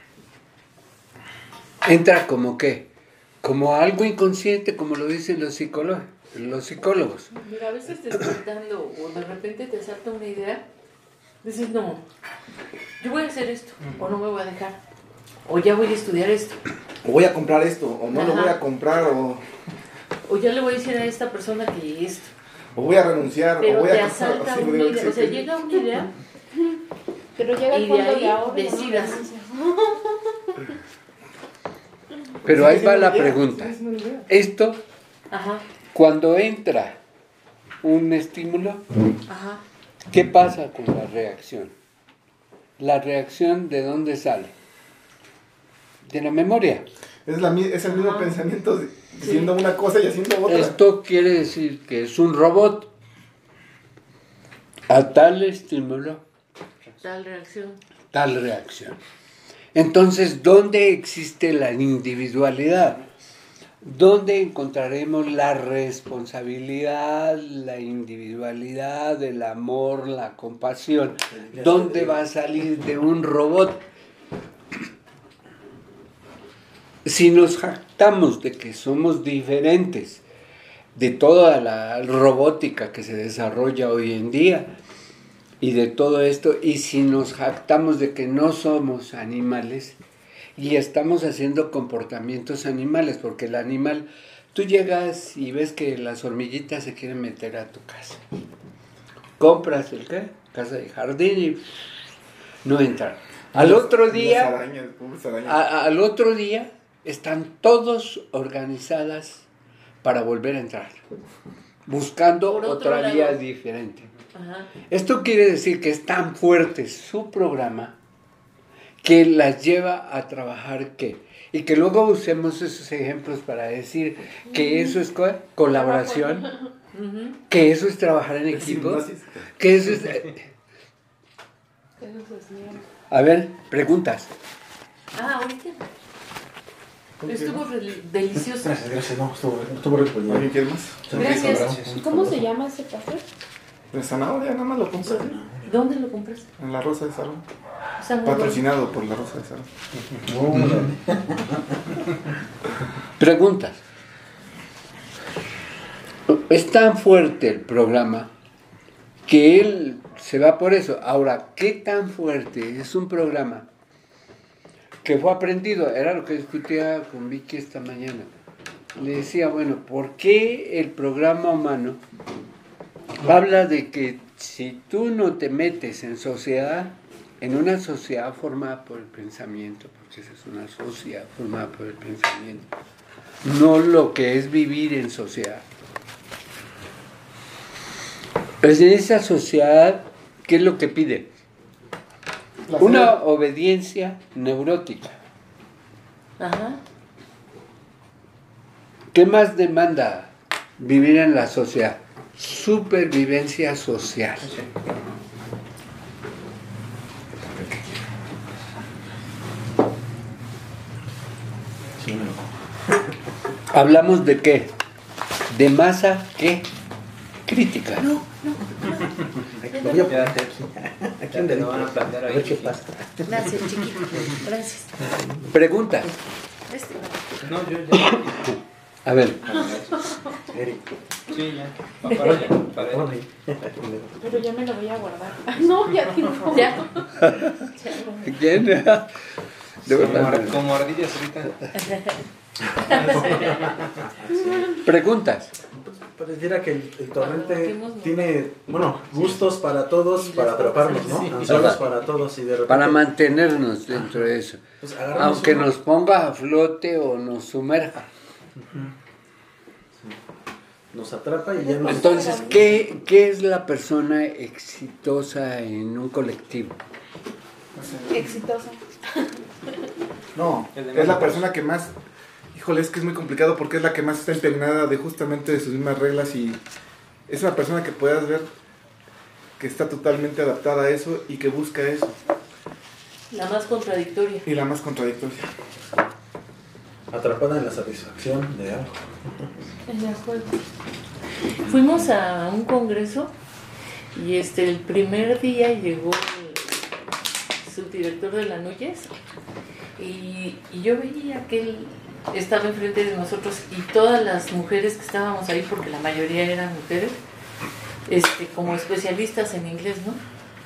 Entra como ¿qué? Como algo inconsciente, como lo dicen los psicólogos. Los psicólogos. Mira, a veces te estás dando o de repente te salta una idea, dices, no, yo voy a hacer esto, o no me voy a dejar, o ya voy a estudiar esto, o voy a comprar esto, o no lo Ajá. voy a comprar, o, o ya le voy a decir a esta persona que esto, o voy a renunciar, o pero voy te a asalta así, una digo, idea, sí, o sea, sí. llega una idea Pero llega y el de fondo de ahí ahorro. decidas. Pero Sí, ahí sí, va sí, la sí, pregunta. sí, sí, sí. Esto, Ajá, cuando entra un estímulo, ajá, ¿qué pasa con la reacción? La reacción, ¿de dónde sale? De la memoria. Es, la, mi- es el mismo Ajá. pensamiento diciendo una cosa y haciendo otra. Esto quiere decir que es un robot. A tal estímulo, tal reacción. tal reacción. Entonces, ¿dónde existe la individualidad? ¿Dónde encontraremos la responsabilidad, la individualidad, el amor, la compasión? ¿Dónde va a salir de un robot? Si nos jactamos de que somos diferentes de toda la robótica que se desarrolla hoy en día y de todo esto, y si nos jactamos de que no somos animales y estamos haciendo comportamientos animales, porque el animal, tú llegas y ves que las hormiguitas se quieren meter a tu casa, compras el qué, casa de jardín y no entran. Al Las- otro las día, arañas, pobres arañas. a- al otro día están todos organizadas para volver a entrar, buscando Por otro otra lado. vía diferente. Ajá. Esto quiere decir que es tan fuerte su programa que las lleva a trabajar ¿qué? Y que luego usemos esos ejemplos para decir que eso es co- colaboración, Ujú. que eso es trabajar en equipo, Hipnosis. que eso es... A ver, preguntas. Ah, ahorita. Estuvo re- delicioso. Gracias, gracias. No, estuvo, estuvo rico. ya. ¿Alguien quiere más? Gracias. ¿Cómo se llama ese pastel? De zanahoria, nada más lo compré. ¿Dónde lo compraste? En la Rosa de Salón. Está muy bueno. Patrocinado por la Rosa de Salón. Preguntas. Es tan fuerte el programa que él se va por eso. Ahora, ¿qué tan fuerte es un programa que fue aprendido? Era lo que discutía con Vicky esta mañana. Le decía, bueno, ¿por qué el programa humano habla de que si tú no te metes en sociedad, en una sociedad formada por el pensamiento, porque esa es una sociedad formada por el pensamiento, no lo que es vivir en sociedad? Pues en esa sociedad, ¿qué es lo que pide? La Una señora- obediencia neurótica. Ajá. ¿Qué más demanda vivir en la sociedad? Supervivencia social. ¿Hablamos de qué? De masa, ¿qué? Crítica. Lo voy a poner Quédate. aquí. Aquí Ya un te lo dedito. van a plantear A ahí, ver qué chiquito. pasa. Gracias, chiquito. Gracias. Preguntas. Este, No, yo ya. A ver, Eric. Sí, ya. Pa- Para allá. Para allá. Pon ahí. Pero ya me lo voy a guardar. No, ya tiempo. ya. ¿quién? De Como, verdad. ar- como ardillas ahorita. Preguntas. Pareciera que el, el torrente Partimos, ¿no? tiene, bueno, gustos para todos, para atraparnos, ¿no? Sí. Anzuelos Ajá. para todos y de repente... Para mantenernos dentro de eso. pues, agarramos Aunque uno. nos ponga a flote o nos sumerja. Nos atrapa y ya nos... Entonces, ¿qué, qué es la persona exitosa en un colectivo? Exitosa. No, El de es la más persona que más... Híjole, es que es muy complicado porque es la que más está impregnada de justamente de sus mismas reglas y es una persona que puedas ver que está totalmente adaptada a eso y que busca eso. La más contradictoria. Y la más contradictoria. Atrapada en la satisfacción de algo. De acuerdo. Fuimos a un congreso y este el primer día llegó el subdirector de la Núñez y, y yo veía que él estaba enfrente de nosotros y todas las mujeres que estábamos ahí, porque la mayoría eran mujeres, este, como especialistas en inglés, ¿no?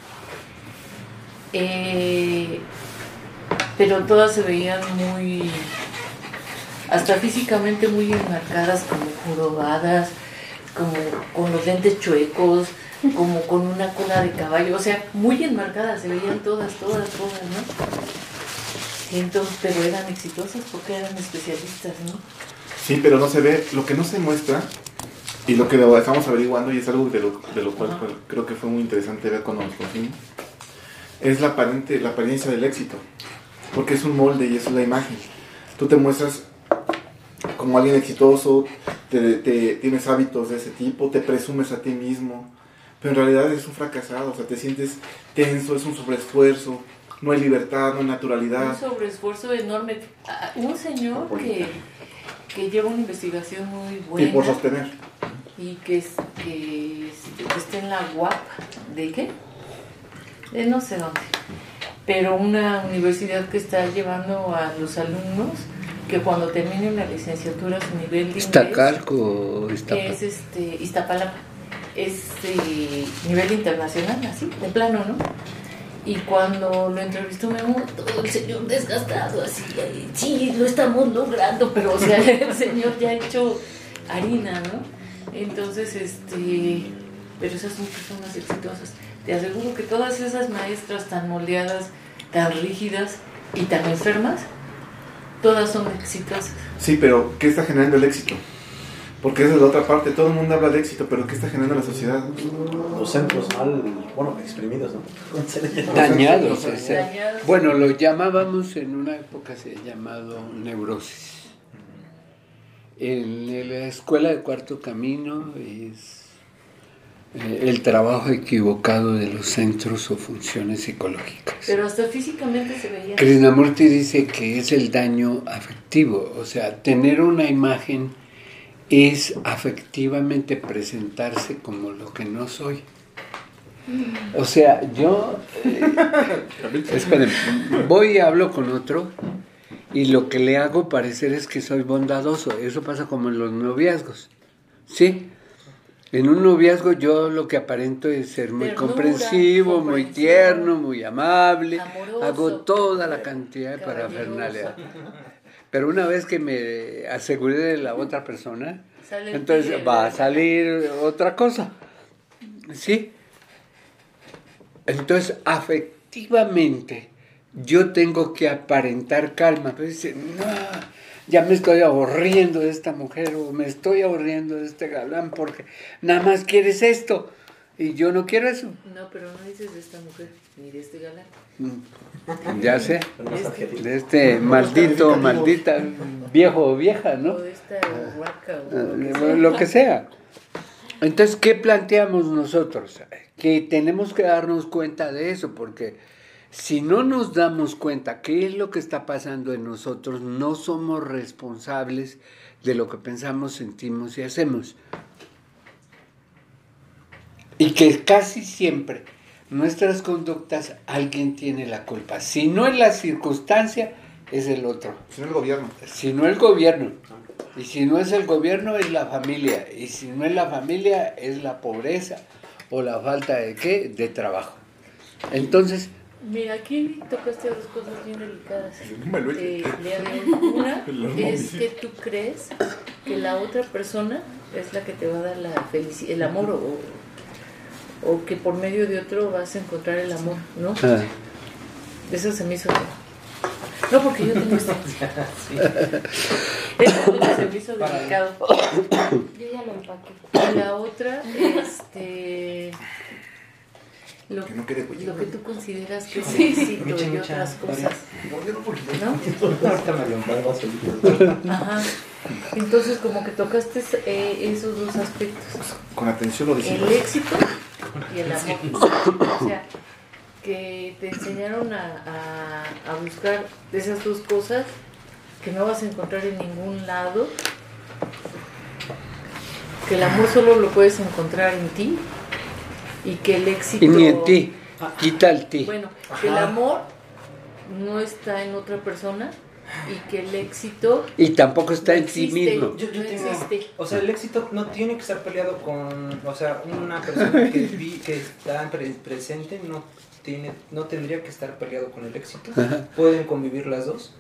Eh, pero todas se veían muy, hasta físicamente muy enmarcadas, como jorobadas, como con los lentes chuecos, como con una cola de caballo, o sea, muy enmarcadas, se veían todas, todas, todas, ¿no? Y entonces, pero eran exitosas porque eran especialistas, ¿no? Sí, pero no se ve, lo que no se muestra y lo que lo estamos averiguando y es algo de lo, de lo cual Ajá. pues, creo que fue muy interesante ver cuando nos conocimos, es la, aparente, la apariencia del éxito, porque es un molde y es una imagen. Tú te muestras como alguien exitoso, te, te- tienes hábitos de ese tipo, te presumes a ti mismo, pero en realidad eres un fracasado, o sea, te sientes tenso, es un sobreesfuerzo, no hay libertad, no hay naturalidad. Un sobreesfuerzo enorme. Ah, Un señor que, que lleva una investigación muy Y buena por sostener. y que, es- que, es- que está en la U A P, ¿de qué? De no sé dónde. Pero una universidad que está llevando a los alumnos que cuando terminen la licenciatura su nivel de inglés, ¿Iztacalco o que es Iztapalapa? este, Iztapalapa, es eh, nivel internacional, así, de plano, ¿no? Y cuando lo entrevistó Memo, todo el señor desgastado, así, ahí, sí, lo estamos logrando, pero o sea, el señor ya ha hecho harina, ¿no? Entonces, este, pero esas son personas exitosas. Te aseguro que todas esas maestras tan moldeadas, tan rígidas y tan enfermas, todas son exitosas. Sí, pero ¿qué está generando el éxito? Porque esa es la otra parte, todo el mundo habla de éxito, pero ¿qué está generando la sociedad? Los centros mal, bueno, exprimidos, ¿no? ¿Cómo se le llama? Dañados. Los- ese. Dañados. Bueno, lo llamábamos en una época, se ha llamado neurosis. En la escuela de Cuarto Camino es eh, el trabajo equivocado de los centros o funciones psicológicas. Pero hasta físicamente se veía. Krishnamurti dice que es el daño afectivo, o sea, tener una imagen es afectivamente presentarse como lo que no soy. O sea, yo, eh, esperen, voy y hablo con otro y lo que le hago parecer es que soy bondadoso. Eso pasa como en los noviazgos, ¿sí? En un noviazgo yo lo que aparento es ser muy Ternura, comprensivo, muy comprensivo, tierno, muy amable, amoroso, hago toda la cantidad de caballeroso. parafernalia. Pero una vez que me aseguré de la otra persona, Sale el entonces tigre, va a ¿verdad? salir otra cosa. ¿Sí? Entonces, afectivamente, yo tengo que aparentar calma. Pero dice, no, ya me estoy aburriendo de esta mujer o me estoy aburriendo de este galán porque nada más quieres esto. Y yo no quiero eso. No, pero no dices de esta mujer, ni de este galán. Mm. Ya sé. Este, De este maldito, maldita, viejo o vieja, ¿no? o de esta huaca, o lo que Eh, sea. Lo que sea. Entonces, ¿qué planteamos nosotros? Que tenemos que darnos cuenta de eso, porque si no nos damos cuenta qué es lo que está pasando en nosotros, no somos responsables de lo que pensamos, sentimos y hacemos. Y que casi siempre nuestras conductas alguien tiene la culpa. Si no es la circunstancia, es el otro. Si no el gobierno. Si no el gobierno. Y si no es el gobierno, es la familia. Y si no es la familia, es la pobreza o la falta de ¿qué? De trabajo. Entonces, Mira, aquí tocaste dos cosas bien delicadas. Me lo Eh, Leandro, una es que tú crees que la otra persona es la que te va a dar la felicidad, el amor, o, o que por medio de otro vas a encontrar el amor, ¿no? ah, Eso se me hizo. No, porque yo tengo experiencia. Eso se me hizo delicado. Yo ya lo empaqué. Y la otra, este. Lo, Que no quede cuello. lo que tú consideras que es éxito Micha, y micha. otras cosas, ¿no? Ahorita me lo embargo solito. Ajá. Entonces, como que tocaste eh, esos dos aspectos: Con atención lo decimos. el éxito y el amor. O sea, que te enseñaron a, a, a buscar esas dos cosas que no vas a encontrar en ningún lado. Que el amor solo lo puedes encontrar en ti. Y que el éxito... y ni en ti, quita el ti. Bueno, que el amor no está en otra persona y que el éxito Y tampoco está no en sí existe. mismo. Yo, yo No tengo, existe. o sea, el éxito no tiene que estar peleado con, o sea, una persona que vi, que está pre- presente no tiene, no tendría que estar peleado con el éxito. Pueden convivir las dos.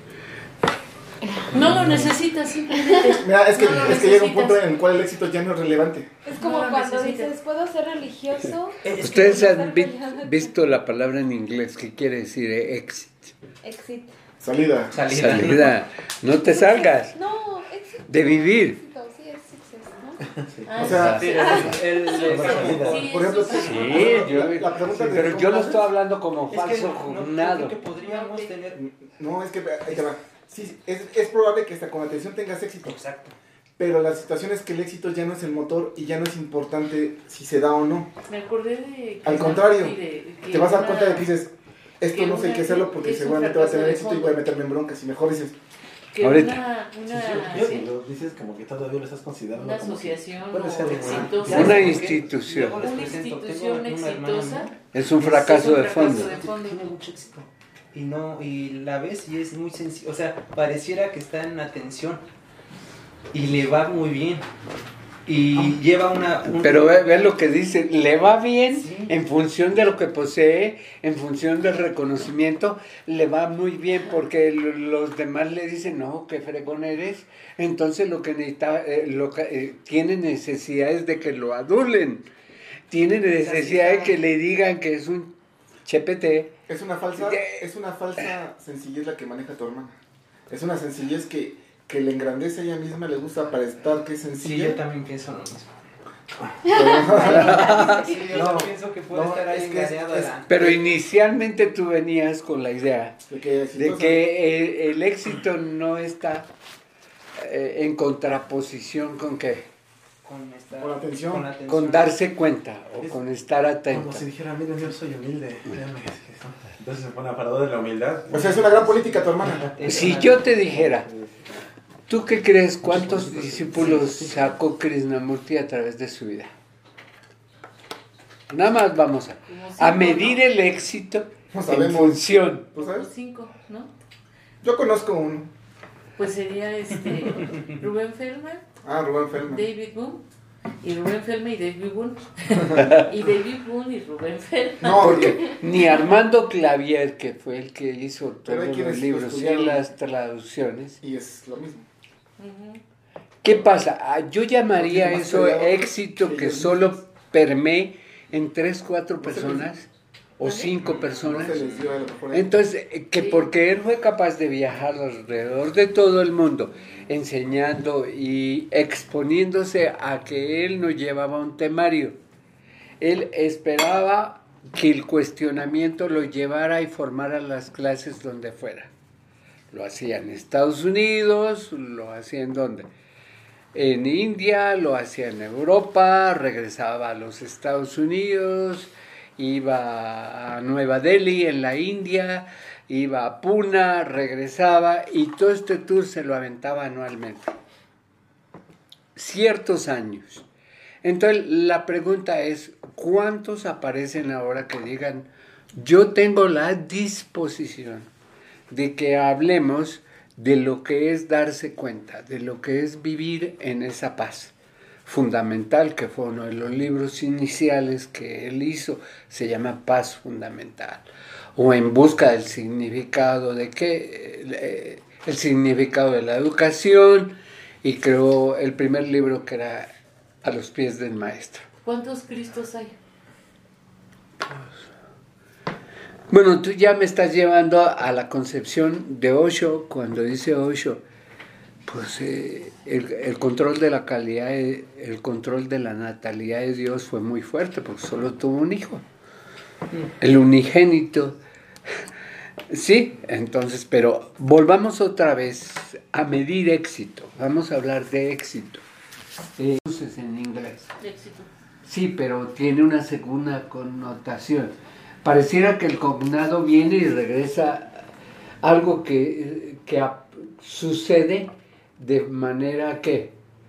no lo necesitas simplemente. Mira, es que, No lo es que llega un necesitas. punto en el cual el éxito ya no es relevante. Es como No lo cuando necesitas. dices, ¿puedo ser religioso? Es que- Ustedes que- han vi- visto la palabra en inglés que quiere decir eh, exit. Exit. Salida. salida. Salida. No te salgas No, exit. de vivir. Éxito, sí, es success, ¿no? Ah, O sea, Sí, el- el- sí, por ejemplo, eso sí. Sí, yo, La- la pregunta de pero cómo yo lo no haces- estoy hablando como es que falso no, yo cognado. creo que podríamos tener. No, es que ahí te va. Sí, es, es probable que hasta con atención tengas éxito. Exacto. Pero la situación es que el éxito ya no es el motor y ya no es importante si se da o no. Me acordé de... Al contrario, y de- que Te vas a dar una- cuenta de que dices, esto que no sé una- qué hacerlo porque es un seguramente va a fracaso tener de éxito y fondo. voy a meterme en broncas. Y mejor dices, que Ahorita. una, una, Yo, sí, si lo dices como que todavía lo estás considerando. una como que asociación puede ser o una- exitosa. Una porque institución. Luego les Una presento, tengo institución una hermana exitosa mía. Es un es fracaso un de fracaso fondo. de fondo. Tiene mucho éxito. Y no, y la ves y es muy sencillo. O sea, pareciera que está en atención. Y le va muy bien. Y lleva una. un- Pero ve, ve lo que dice, le va bien Sí. en función de lo que posee, en función del reconocimiento, le va muy bien porque l- los demás le dicen, no, qué fregón eres. Entonces lo que necesita, eh, lo que, eh, tiene necesidades de que lo adulen, tiene necesidad de que le digan que es un chepete. es una falsa, Ya. es una falsa sencillez la que maneja tu hermana. Es una sencillez que, que le engrandece a ella misma, le gusta aparentar que es Sí, sencilla. yo también pienso lo mismo. pero- Sí, yo No, pienso que puede no, estar ahí es que es- engañado. es- la- Pero inicialmente tú venías con la idea de que, de exitosa. que el, el éxito no está eh, en contraposición con qué. Con, esta- Con atención. con atención. Con darse cuenta o Es con estar atento. Como si dijera, miren, yo soy humilde. Créanme que sí son. Entonces se pone aparador de la humildad. O sea, es una gran política tu hermana. Es Si una- yo te dijera, ¿tú qué crees cuántos discípulos sacó Krishnamurti a través de su vida? Nada más vamos a, Como a cinco, medir ¿no? el éxito No en sabemos. función. ¿Tú Los sabes? cinco, ¿no? Yo conozco un... Pues sería este Rubén Feldman, Ah, Rubén Feldman. David Boone, y Rubén Feldman y David Boone, y David Boone y Rubén Feldman. No, Porque ni Armando Clavier, que fue el que hizo Pero hay todos quienes los libros y estudiaron. las traducciones, y es lo mismo. Ujú. ¿qué pasa? Ah, yo llamaría Porque más eso allá de- éxito que que ellos solo mismos. permee en tres, cuatro No se les- personas o cinco personas. No se les dio a lo mejor ahí. Entonces, eh, que Sí. porque él fue capaz de viajar alrededor de todo el mundo, enseñando y exponiéndose a que él no llevaba un temario. él esperaba que el cuestionamiento lo llevara y formara las clases donde fuera. Lo hacía en Estados Unidos, lo hacía en donde, en India, lo hacía en Europa, regresaba a los Estados Unidos, iba a Nueva Delhi en la India, iba a Pune, regresaba y todo este tour se lo aventaba anualmente. Ciertos años. Entonces la pregunta es, ¿cuántos aparecen ahora que digan, yo tengo la disposición de que hablemos de lo que es darse cuenta, de lo que es vivir en esa paz fundamental, que fue uno de los libros iniciales que él hizo, se llama Paz Fundamental, o En busca del significado de qué, el significado de la educación, y creó el primer libro que era A los pies del maestro. ¿Cuántos Cristos hay? Bueno, tú ya me estás llevando a la concepción de Osho, cuando dice Osho, pues eh, el, el control de la calidad, el control de la natalidad de Dios fue muy fuerte, porque solo tuvo un hijo, el unigénito. Sí, entonces, pero volvamos otra vez a medir éxito, vamos a hablar de éxito. Eh, en inglés. Éxito. Sí, pero tiene una segunda connotación. Pareciera que el cognado viene y regresa algo que, que a, sucede de manera que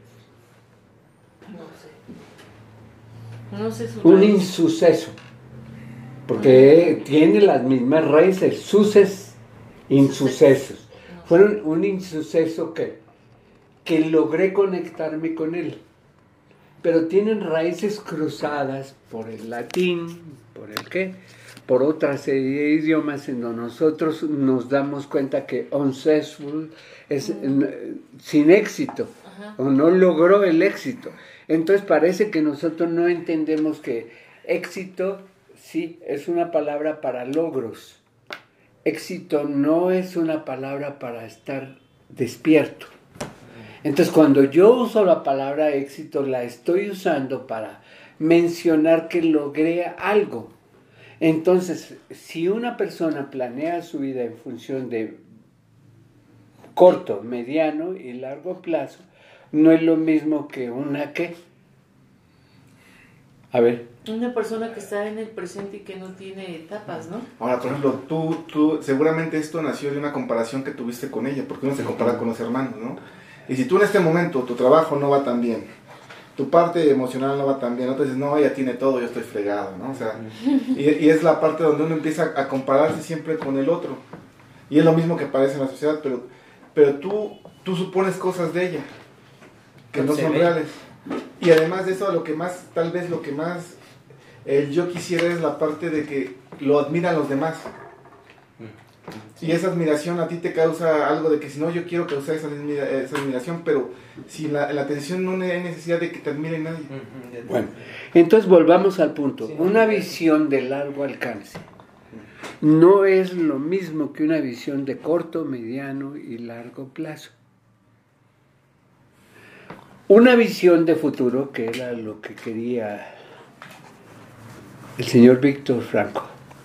No sé. No sé su un raíz. insuceso, porque uh-huh. tiene las mismas raíces, suces, insucesos. No. Fueron un insuceso que, que logré conectarme con él, pero tienen raíces cruzadas por el latín, por el qué, por otra serie de idiomas en donde nosotros nos damos cuenta que unsuccessful es uh-huh. sin éxito, uh-huh. o no logró el éxito. Entonces parece que nosotros no entendemos que éxito, sí, es una palabra para logros. Éxito no es una palabra para estar despierto. Entonces cuando yo uso la palabra éxito, la estoy usando para mencionar que logré algo. Entonces, si una persona planea su vida en función de corto, mediano y largo plazo, no es lo mismo que una que... A ver. Una persona que está en el presente y que no tiene etapas, ¿no? Ahora, por ejemplo, tú, tú, seguramente esto nació de una comparación que tuviste con ella, porque uno se compara con los hermanos, ¿no? Y si tú en este momento, tu trabajo no va tan bien, tu parte emocional no va tan bien, entonces no, ella tiene todo, yo estoy fregado, ¿no? O sea, y, y es la parte donde uno empieza a compararse siempre con el otro. Y es lo mismo que parece en la sociedad, pero, pero tú, tú supones cosas de ella que no son reales. Y además de eso, lo que más, tal vez lo que más eh, yo quisiera es la parte de que lo admiran los demás. Y esa admiración a ti te causa algo de que si no, yo quiero causar esa, esa admiración, pero si la, la atención no hay necesidad de que te admire nadie. Bueno, entonces volvamos al punto. Una visión de largo alcance no es lo mismo que una visión de corto, mediano y largo plazo. Una visión de futuro, que era lo que quería el señor Víctor Frankl,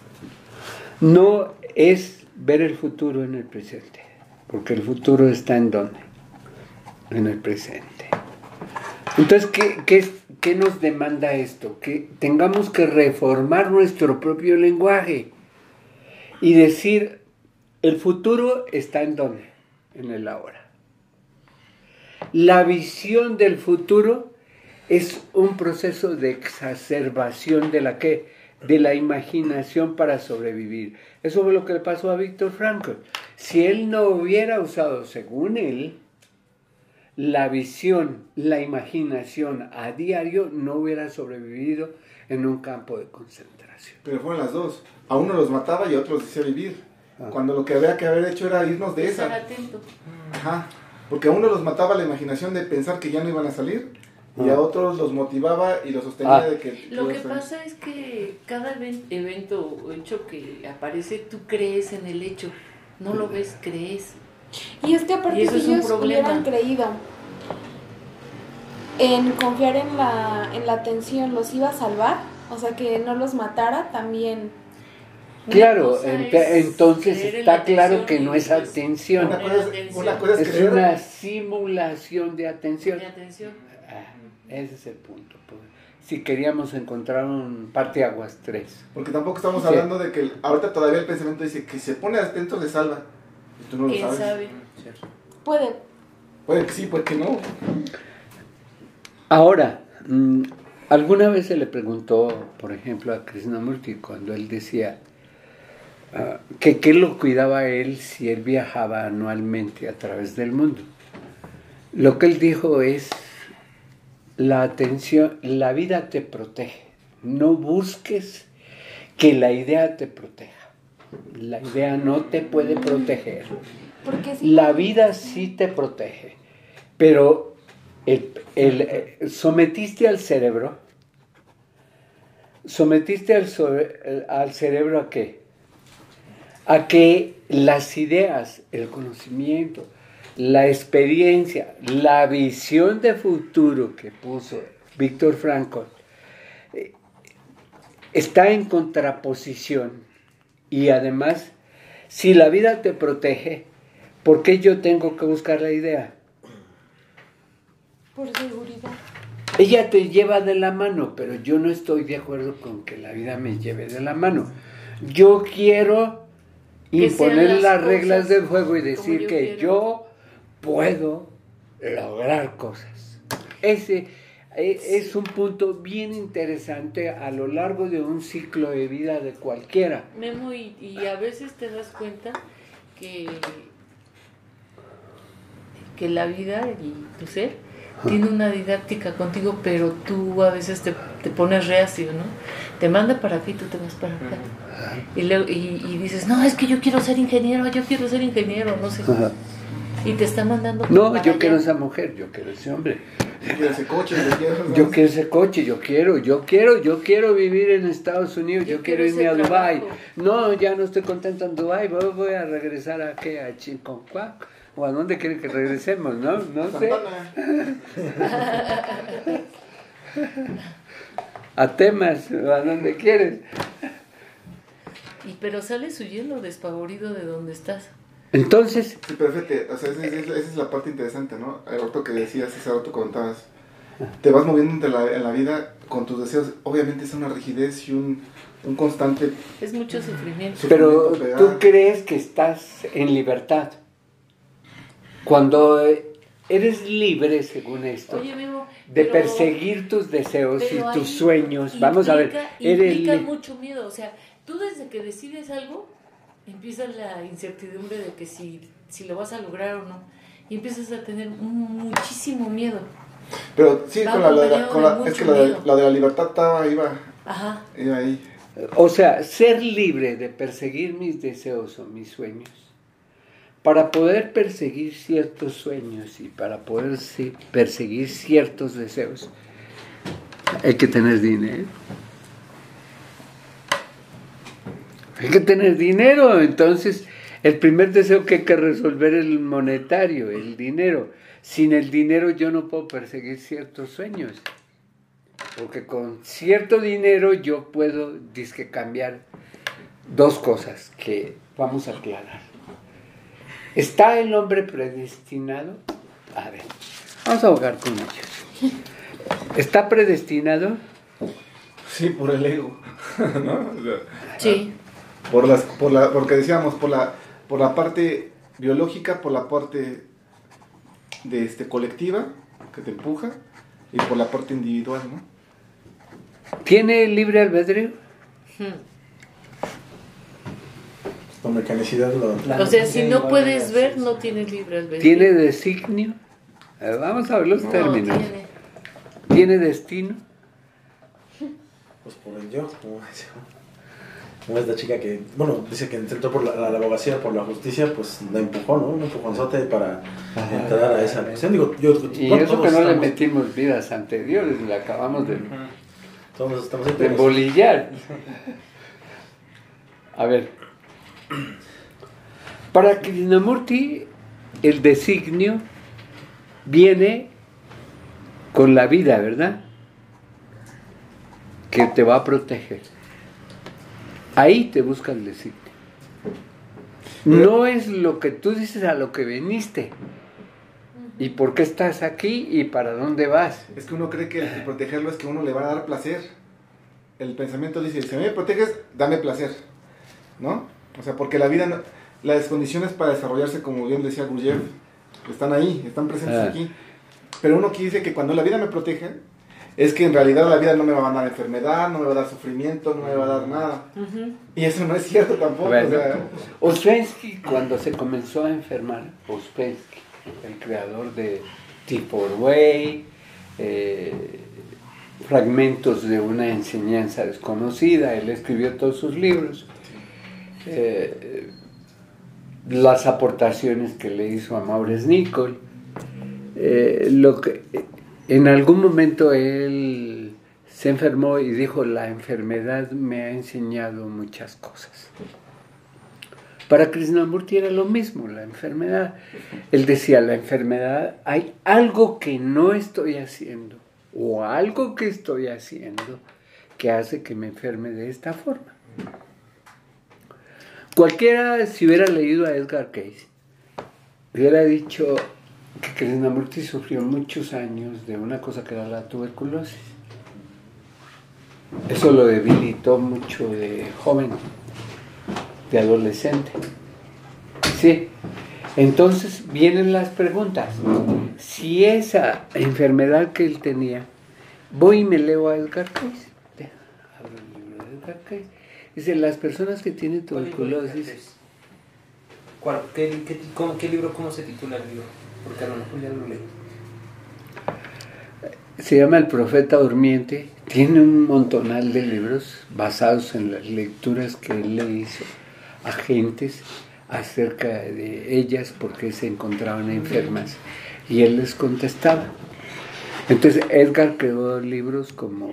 no es ver el futuro en el presente, porque el futuro está en dónde, en el presente. Entonces, ¿qué, qué, qué nos demanda esto? Que tengamos que reformar nuestro propio lenguaje y decir, el futuro está en dónde, en el ahora. La visión del futuro es un proceso de exacerbación de la ¿qué? De la imaginación para sobrevivir. Eso fue lo que le pasó a Víctor Frankl. Si él no hubiera usado, según él, la visión, la imaginación a diario, no hubiera sobrevivido en un campo de concentración. Pero fueron las dos. A uno los mataba y a otros hacía vivir. Ah. Cuando lo que había que haber hecho era irnos de esa. Estar atento. Ajá. Porque a uno los mataba la imaginación de pensar que ya no iban a salir. Y a otros los motivaba y los sostenía ah. de que... Lo que pasa es que cada evento o hecho que aparece, tú crees en el hecho. No lo ves, crees. Y es que aparte si ellos hubieran creído en confiar en la, en la atención, los iba a salvar, o sea, que no los matara, también. Claro, cosa ent- es entonces creer en está la claro atención que y no es después atención, Una cosa es, una cosa es es creer. una simulación de atención. de atención. Ah, ese es el punto. Pues. Si queríamos encontrar un parteaguas tres. Porque tampoco estamos Sí. hablando de que el- ahorita todavía el pensamiento dice que si se pone atento le salva. Y tú no lo ¿Quién sabes. sabe? Puede. Puede que sí, puede que no. Ahora, mm, alguna vez se le preguntó, por ejemplo, a Krishnamurti cuando él decía ah, que qué lo cuidaba él si él viajaba anualmente a través del mundo. Lo que él dijo es, la atención, la vida te protege. No busques que la idea te proteja. La idea no te puede proteger. Porque sí. La vida sí te protege, pero el, el, eh, sometiste al cerebro, sometiste al, sobre- al cerebro a qué? A que las ideas, el conocimiento, la experiencia, la visión de futuro que puso Víctor Frankl eh, está en contraposición y además, si la vida te protege, ¿por qué yo tengo que buscar la idea? Por seguridad. Ella te lleva de la mano, pero yo no estoy de acuerdo con que la vida me lleve de la mano. Yo quiero Que imponer sean las las cosas reglas del juego y como decir yo que quiero. yo puedo lograr cosas. Ese eh, es un punto bien interesante a lo largo de un ciclo de vida de cualquiera. Memo, y, y a veces te das cuenta que, que la vida y tu ser tiene una didáctica contigo, pero tú a veces te, te pones reacio, ¿no? Te manda para aquí, tú te vas para acá. Y, luego, y, y dices, no, es que yo quiero ser ingeniero, yo quiero ser ingeniero, no sé. Ajá. Y te está mandando No, para yo allá. quiero esa mujer, yo quiero ese hombre. Yo quiero ese coche, yo quiero. Yo quiero ese coche, yo quiero, yo quiero, yo quiero vivir en Estados Unidos, yo, Yo quiero quiero irme a ese Dubái. trabajo. No, ya no estoy contento en Dubái, voy, voy a regresar a qué, a Chinconcuá, o a dónde quieren que regresemos, ¿no? No sé. Santana. A Temas, o a donde quieres. Y pero sales huyendo despavorido de donde estás. Entonces, Sí, pero fíjate, o sea, esa es, esa es la parte interesante, ¿no? El rato que decías, ese rato comentabas, te vas moviendo entre la, en la vida con tus deseos. Obviamente es una rigidez y un, un constante. Es mucho sufrimiento. pero sufrimiento tú pegado. crees que estás en libertad. Cuando eh, eres libre, según esto, Oye, Memo, de pero- perseguir tus deseos pero y tus ahí sueños. Vamos a ver, implica- eres implica li- mucho miedo. O sea, tú desde que decides algo, empieza la incertidumbre de que si, si lo vas a lograr o no. Y empiezas a tener muchísimo miedo. Pero sí, Va con la, la de la- acompañado con de la- es mucho que la de, miedo. la de la libertad estaba, iba, Ajá. iba ahí. O sea, ser libre de perseguir mis deseos o mis sueños. Para poder perseguir ciertos sueños y para poder sí, perseguir ciertos deseos, hay que tener dinero. Hay que tener dinero. Entonces, el primer deseo que hay que resolver es el monetario, el dinero. Sin el dinero yo no puedo perseguir ciertos sueños. Porque con cierto dinero yo puedo disque cambiar dos cosas que vamos a aclarar. ¿Está el hombre predestinado? A ver, vamos a jugar con ellos. ¿Está predestinado? Sí, por el ego. ¿No? O sea, Sí. por las, por la, porque decíamos, por la, por la parte biológica, por la parte de este colectiva que te empuja y por la parte individual, ¿no? ¿Tiene libre albedrío? Hmm. La mecanicidad lo... O sea, si no puedes ver, no tienes libre albedrío. ¿Tiene designio? Eh, Vamos a ver los No, términos. tiene. ¿Tiene destino? Pues por el yo, como, como esta chica que, bueno, dice que entró por la, la, la abogacía, por la justicia, pues la empujó, ¿no? Un empujonzote para Ajá. entrar a esa cuestión. Digo, yo, Y bueno, eso todos que no le estamos- metimos vidas anteriores, le acabamos de, Todos estamos ahí, de pero- embolillar. A ver. Para Krishnamurti, el designio viene con la vida, ¿verdad? que te va a proteger, ahí te busca el designio. No es lo que tú dices a lo que viniste. ¿Y por qué estás aquí y para dónde vas? Es que uno cree que el protegerlo es que uno le va a dar placer. El pensamiento dice, si a mí me proteges, dame placer, ¿no? O sea, porque la vida, no, las condiciones para desarrollarse, como bien decía Gurdjieff, están ahí, están presentes ah. aquí. Pero uno quiere decir que cuando la vida me protege, es que en realidad la vida no me va a dar enfermedad, no me va a dar sufrimiento, no me va a dar nada. Uh-huh. Y eso no es cierto tampoco. Bueno, o sea, Ouspensky, cuando se comenzó a enfermar, Ouspensky, el creador de Tea for Way, eh, fragmentos de una enseñanza desconocida, él escribió todos sus libros, eh, las aportaciones que le hizo a Maurice Nicoll, eh, lo que en algún momento él se enfermó y dijo, la enfermedad me ha enseñado muchas cosas. Para Krishnamurti era lo mismo, la enfermedad. Él decía, la enfermedad, hay algo que no estoy haciendo o algo que estoy haciendo que hace que me enferme de esta forma. Cualquiera, si hubiera leído a Edgar Cayce, hubiera dicho que Krishnamurti sufrió muchos años de una cosa que era la tuberculosis. Eso lo debilitó mucho de joven, de adolescente. Sí. Entonces vienen las preguntas. Si esa enfermedad que él tenía, voy y me leo a Edgar Cayce. Abro el libro de Edgar Cayce. Dice, las personas que tienen tuberculosis... ¿Cuál, qué, qué, cómo, ¿Qué libro, cómo se titula el libro? Porque a lo mejor ya lo leí. Se llama El Profeta Durmiente. Tiene un montonal de libros basados en las lecturas que él le hizo a gentes acerca de ellas porque se encontraban enfermas y él les contestaba. Entonces Edgar creó libros como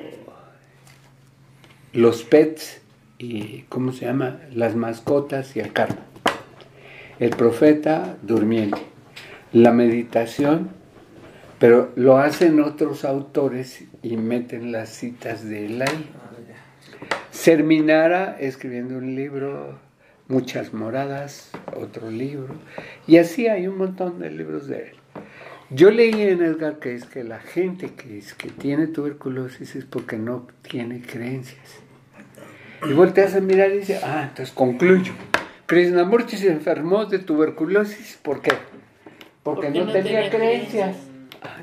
Los Pets y ¿cómo se llama? Las mascotas y el karma. El Profeta Durmiente, la meditación, pero lo hacen otros autores y meten las citas de él ahí. Serminara escribiendo un libro, Muchas Moradas, otro libro, y así hay un montón de libros de él. Yo leí en Edgar Cayce que la gente que, es, que tiene tuberculosis es porque no tiene creencias. Y volteas a mirar y dices, ah, entonces concluyo. Krishnamurti se enfermó de tuberculosis, ¿por qué? Porque, porque no, no tenía, tenía creencias. creencias.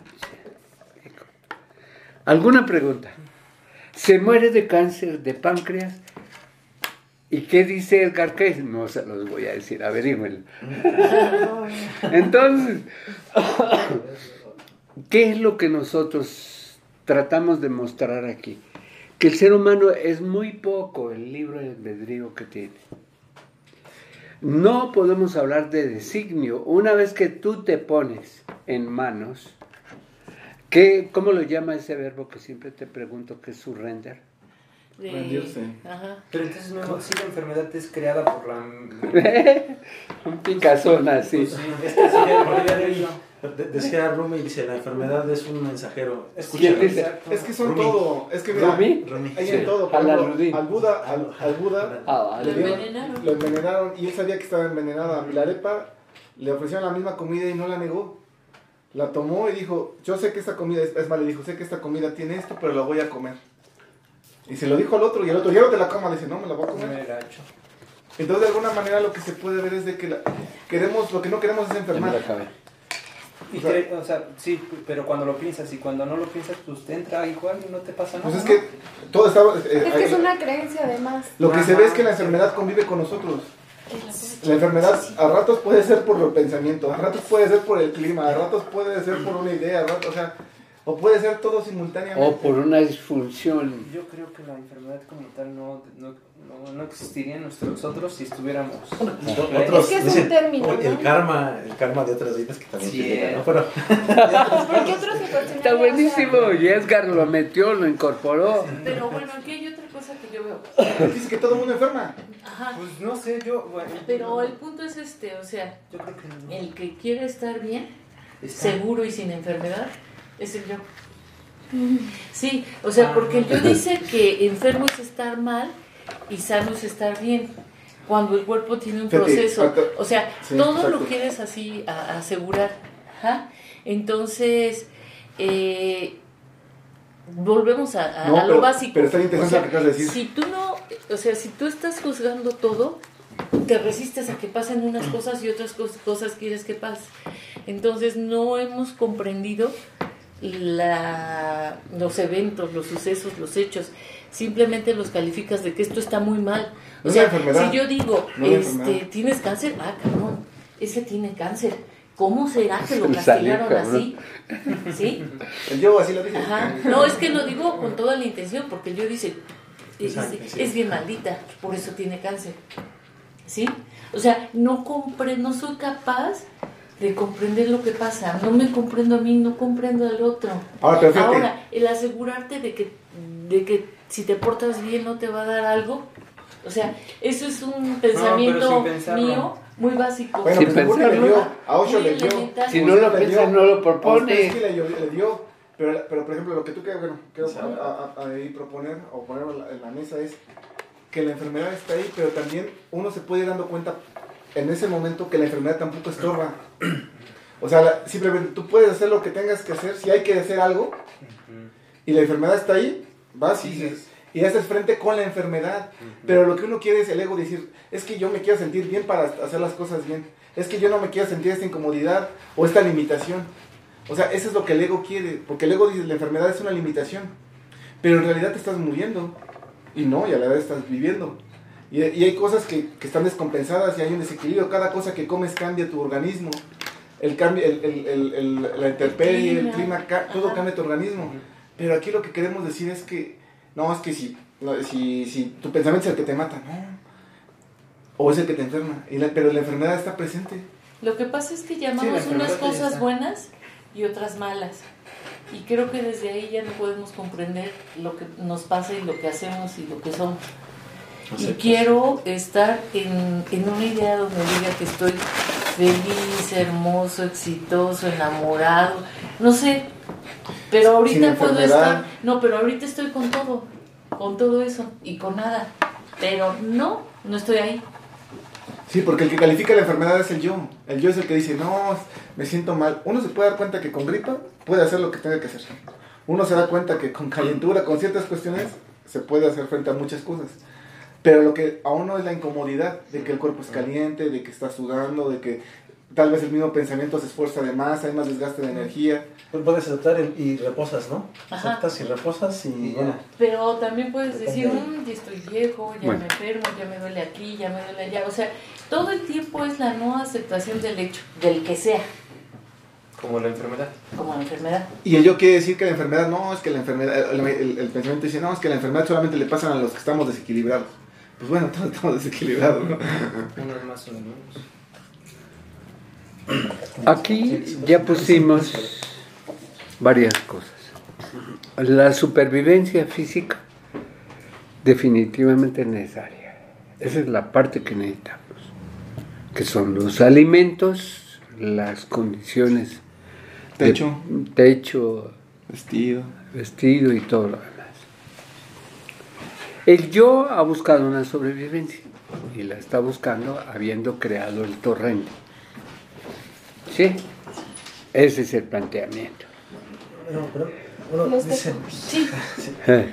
¿Alguna pregunta? Se muere de cáncer de páncreas. ¿Y qué dice Edgar Cayce? No se los voy a decir, averígüenlo. Entonces, ¿qué es lo que nosotros tratamos de mostrar aquí? Que el ser humano es muy poco el libre albedrío que tiene. No podemos hablar de designio. Una vez que tú te pones en manos, ¿qué, ¿cómo lo llama ese verbo que siempre te pregunto que es surrender? De... rendirse. Ajá. Pero entonces no, si la enfermedad es creada por la... Un picazón así. Sí, es que sería, de, decía Rumi, dice, la enfermedad es un mensajero. Escucha, dice? Es que son Rumi. todo, es que mira, ¿Rumi? hay Sí. en todo. Por ejemplo, al Buda, al, al Buda Ah, Lo le dieron- envenenaron. lo envenenaron y él sabía que estaba envenenada. Milarepa le ofrecieron la misma comida y no la negó. La tomó y dijo, yo sé que esta comida, es, es más, le dijo, sé que esta comida tiene esto, pero la voy a comer. Y se lo dijo al otro, y el otro, ya no te la coma, le dice, no, me la voy a No comer. me la he hecho. Entonces, de alguna manera, lo que se puede ver es de que la, queremos, lo que no queremos es Ya me enfermar. la acabé. Y cre- o sea, sí, pero cuando lo piensas y cuando no lo piensas, pues te entra igual y no te pasa nada. Pues es ¿no? que todo estaba... eh, Es que es eh, una creencia además. Lo que se ve es que la enfermedad convive con nosotros. La enfermedad a ratos puede ser por los pensamientos, a ratos puede ser por el clima, a ratos puede ser por una idea, a ratos, o sea, o puede ser todo simultáneamente. O por una disfunción. Yo creo que la enfermedad como tal no, no, no, no existiría en nosotros si estuviéramos... Otros Es que es un dicen, término, "Oye, el ¿no? karma, el karma de otras vidas que también Sí, te llega, eh. ¿no? Pero Porque otros se cuestionan, Está buenísimo. Y Edgar lo metió, lo incorporó. Pero bueno, aquí hay otra cosa que yo veo. Dice que todo el mundo enferma. Ajá. Pues no sé, yo... Bueno, Pero el punto es este, o sea, yo creo que no. el que quiere estar bien, Está- seguro y sin enfermedad, es el yo. Sí, o sea, porque el yo dice que enfermo es estar mal y sano es estar bien. Cuando el cuerpo tiene un Fíjate, proceso, ahorita- o sea, sí, todo exacto. lo quieres así a- a asegurar. Ajá. Entonces, eh, volvemos a, a- No, a lo pero- básico. pero está bien interesante O sea, lo que acabas de decir. Si tú no, o sea, si tú estás juzgando todo, te resistes a que pasen unas cosas y otras cos- cosas quieres que pasen. Entonces, no hemos comprendido la, los eventos, los sucesos, los hechos. Simplemente los calificas de que esto está muy mal. O No es sea, la enfermedad. si yo digo, No es la este, enfermedad. ¿tienes cáncer? Ah, cabrón, ese tiene cáncer. ¿Cómo será que lo Se le salió, castigaron cabrón. así? ¿Sí? El yo así lo dije. Ajá. No, es que lo digo con toda la intención, porque yo dice, es, es- es bien maldita, por eso tiene cáncer. ¿Sí? O sea, no compre, no soy capaz de comprender lo que pasa. No me comprendo a mí, no comprendo al otro. Ahora, pero fíjate. Ahora, el asegurarte de que, de que si te portas bien no te va a dar algo, o sea, eso es un pensamiento sin pensarlo. mío muy básico. Bueno, Sin pues seguro le pensarlo. dio, a Osho Muy le dio. elemental. Si no lo le piensa, dio, no lo a propone. usted sí le dio, le dio, pero, pero por ejemplo, lo que tú que, bueno, quiero a, a- a ahí proponer o poner en la, en la mesa es que la enfermedad está ahí, pero también uno se puede ir dando cuenta en ese momento que la enfermedad tampoco estorba. O sea, la- simplemente tú puedes hacer lo que tengas que hacer, si hay que hacer algo, y la enfermedad está ahí, vas y dices, y haces frente con la enfermedad. Pero lo que uno quiere es el ego decir, es que yo me quiero sentir bien para hacer las cosas bien. Es que yo no me quiero sentir esta incomodidad o esta limitación. O sea, eso es lo que el ego quiere, porque el ego dice, la enfermedad es una limitación. Pero en realidad te estás muriendo. Y no, y a la vez estás viviendo. Y, y hay cosas que, que están descompensadas y hay un desequilibrio. Cada cosa que comes cambia tu organismo. El cambio, el, el, el, el- la intemperie, el clima. clima, ca- todo Ajá. cambia tu organismo. Pero aquí lo que queremos decir es que, no, es que si, no, si, si tu pensamiento es el que te mata, no. O es el que te enferma. Y la- pero la enfermedad está presente. Lo que pasa es que Sí, llamamos la enfermedad unas ya cosas está. buenas y otras malas. Y creo que desde ahí ya no podemos comprender lo que nos pasa y lo que hacemos y lo que somos. Y quiero estar en, en una idea donde diga que estoy feliz, hermoso, exitoso, enamorado, no sé. Pero Sin ahorita puedo enfermedad. estar, no, pero ahorita estoy con todo, con todo eso y con nada. Pero no, no estoy ahí. Sí, porque el que califica la enfermedad es el yo. El yo es el que dice, no, me siento mal. Uno se puede dar cuenta que con gripa puede hacer lo que tenga que hacer. Uno se da cuenta que con calentura, con ciertas cuestiones, se puede hacer frente a muchas cosas. Pero lo que aún no es la incomodidad de que el cuerpo es caliente, de que está sudando, de que tal vez el mismo pensamiento se esfuerza de más, hay más desgaste de energía. Tú puedes aceptar y, y reposas, ¿no? Ajá. Aceptas y reposas y bueno. Pero también puedes decir, Depende. "Mm, ya estoy viejo, ya Bueno. me enfermo, ya me duele aquí, ya me duele allá". O sea, todo el tiempo es la no aceptación del hecho, del que sea, Como la enfermedad. como la enfermedad. Y el yo quiere decir que la enfermedad, no, es que la enfermedad, el, el- el pensamiento dice, no, es que la enfermedad solamente le pasan a los que estamos desequilibrados. Pues bueno, todos estamos desequilibrados, ¿no? Unos más, unos menos. Aquí ya pusimos varias cosas. La supervivencia física definitivamente necesaria. Esa es la parte que necesitamos. Que son los alimentos, las condiciones de Techo, techo, vestido. vestido y todo lo demás. El yo ha buscado una sobrevivencia y la está buscando habiendo creado el torrente. ¿Sí? Ese es el planteamiento. No, pero uno Los dice Sí, Eh,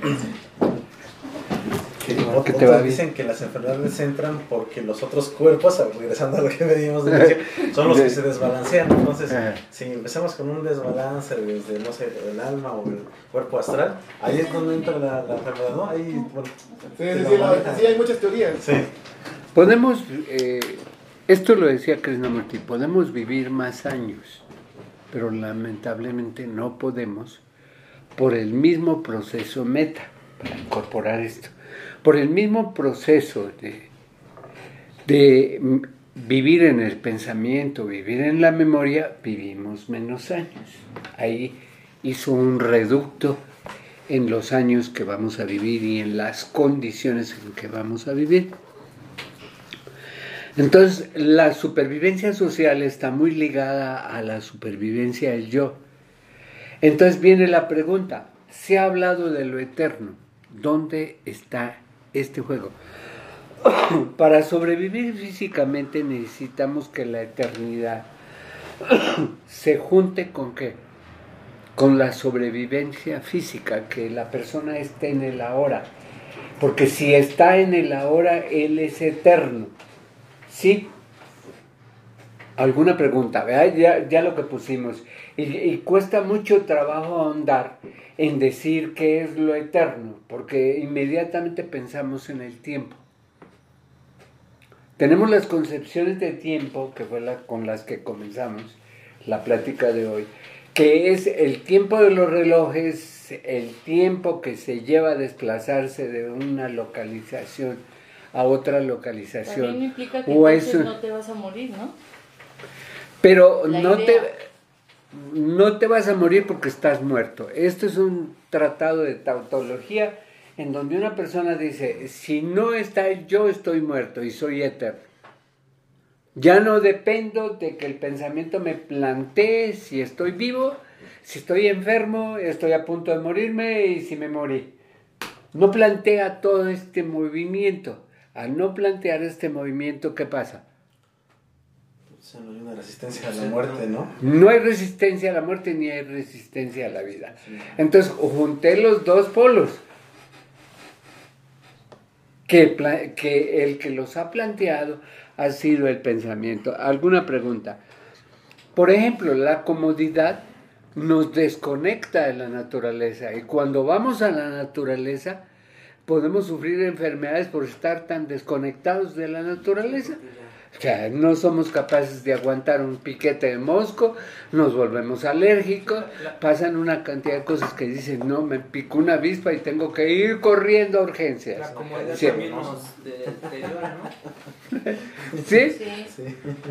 que, ¿Cómo que te otros va bien? dicen que las enfermedades entran porque los otros cuerpos, regresando a lo que veníamos de decir, son los que se desbalancean. Entonces, Ajá. si empezamos con un desbalance desde, no sé, el alma o el cuerpo astral, ahí es donde entra la, la enfermedad, ¿no? Ahí, bueno, Sí, sí, sí, la- sí, hay muchas teorías. sí. Podemos, eh, esto lo decía Krishnamurti, podemos vivir más años, pero lamentablemente no podemos por el mismo proceso meta, para incorporar esto, por el mismo proceso de, de mm, vivir en el pensamiento, vivir en la memoria, vivimos menos años. Ahí hizo un reducto en los años que vamos a vivir y en las condiciones en que vamos a vivir. Entonces, la supervivencia social está muy ligada a la supervivencia del yo. Entonces viene la pregunta, se ha hablado de lo eterno. ¿Dónde está este juego? Para sobrevivir físicamente necesitamos que la eternidad se junte con ¿qué? Con la sobrevivencia física, que la persona esté en el ahora. Porque si está en el ahora, él es eterno. ¿Sí? ¿Alguna pregunta? ¿Verdad? Ya, ya lo que pusimos. Y, y cuesta mucho trabajo ahondar en decir qué es lo eterno, porque inmediatamente pensamos en el tiempo. Tenemos las concepciones de tiempo, que fue la, con las que comenzamos la plática de hoy, que es el tiempo de los relojes, el tiempo que se lleva a desplazarse de una localización a otra localización. También implica que o entonces eso, no te vas a morir, ¿no? pero La no idea. te, no te vas a morir porque estás muerto. Esto es un tratado de tautología en donde una persona dice, si no está él, yo estoy muerto y soy eterno. Ya no dependo de que el pensamiento me plantee si estoy vivo, si estoy enfermo, estoy a punto de morirme y si me morí. No plantea todo este movimiento. Al no plantear este movimiento, ¿qué pasa? Pues no hay una resistencia a la muerte, ¿no? No hay resistencia a la muerte ni hay resistencia a la vida. Entonces, junté los dos polos. Que, que el que los ha planteado ha sido el pensamiento. ¿Alguna pregunta? Por ejemplo, la comodidad nos desconecta de la naturaleza y cuando vamos a la naturaleza podemos sufrir enfermedades por estar tan desconectados de la naturaleza. O sea, no somos capaces de aguantar un piquete de mosco, nos volvemos alérgicos, pasan una cantidad de cosas que dicen, no, me picó una avispa y tengo que ir corriendo a urgencias. La comodidad Sí. también nos deteriora, ¿no? ¿Sí? Sí. Sí.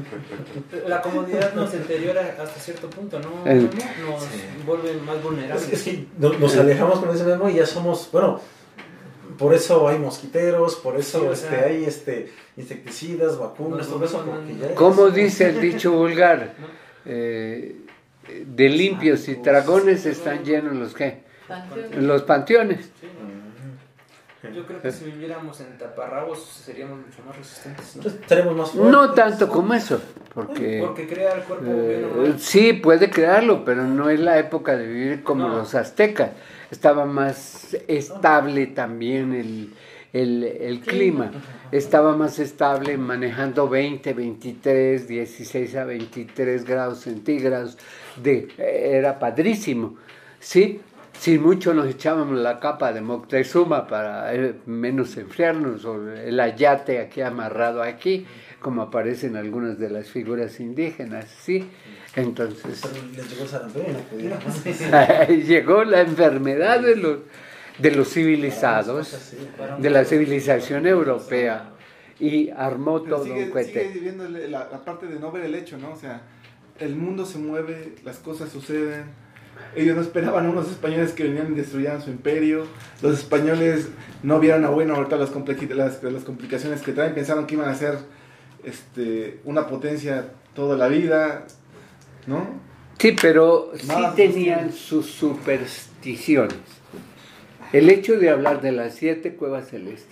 La comodidad nos deteriora hasta cierto punto, ¿no? Eh. Nos Sí. vuelve más Es, vulnerables. es que no- nos alejamos con ese mismo y ya somos, bueno, por eso hay mosquiteros, por eso Sí, o este, sea, hay este, insecticidas, vacunas, no, todo eso, no, porque no, ya es- ¿Cómo dice el dicho vulgar? Eh, de limpios y dragones están llenos los ¿qué? Panteón. Los panteones. Sí, ¿no? Yo creo que si viviéramos en taparrabos seríamos mucho más resistentes, ¿no? Entonces, estaremos más fuertes. No tanto como eso, porque Porque crea el cuerpo eh, bien normal. sí puede crearlo, pero no es la época de vivir como No. los aztecas. Estaba más estable también el, el, el clima. Estaba más estable manejando veinte, veintitrés, dieciséis a veintitrés grados centígrados. De, era padrísimo, ¿sí? Sin mucho nos echábamos la capa de Moctezuma para eh, menos enfriarnos, o el ayate aquí amarrado aquí, como aparecen algunas de las figuras indígenas, ¿sí? Entonces, Pero les llegó el sarampión y no pudieron. llegó la enfermedad de los, de los civilizados, de la civilización europea, y armó Pero todo sigue, un cohete. sigue viendo la, la parte de no ver el hecho, ¿no? O sea, el mundo se mueve, las cosas suceden. Ellos no esperaban a unos españoles que venían y destruyeran su imperio. Los españoles no vieron a bueno ahorita las, complexi- las, las complicaciones que traen. Pensaron que iban a ser este, una potencia toda la vida, ¿no? Sí, pero sí Nada tenían sus supersticiones. El hecho de hablar de las siete cuevas celestes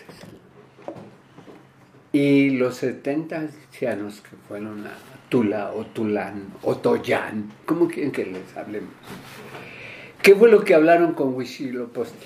y los setenta ancianos que fueron a Tula o Tulán o Toyán, ¿cómo quieren que les hablemos? ¿Qué fue lo que hablaron con Huitzilopochtli?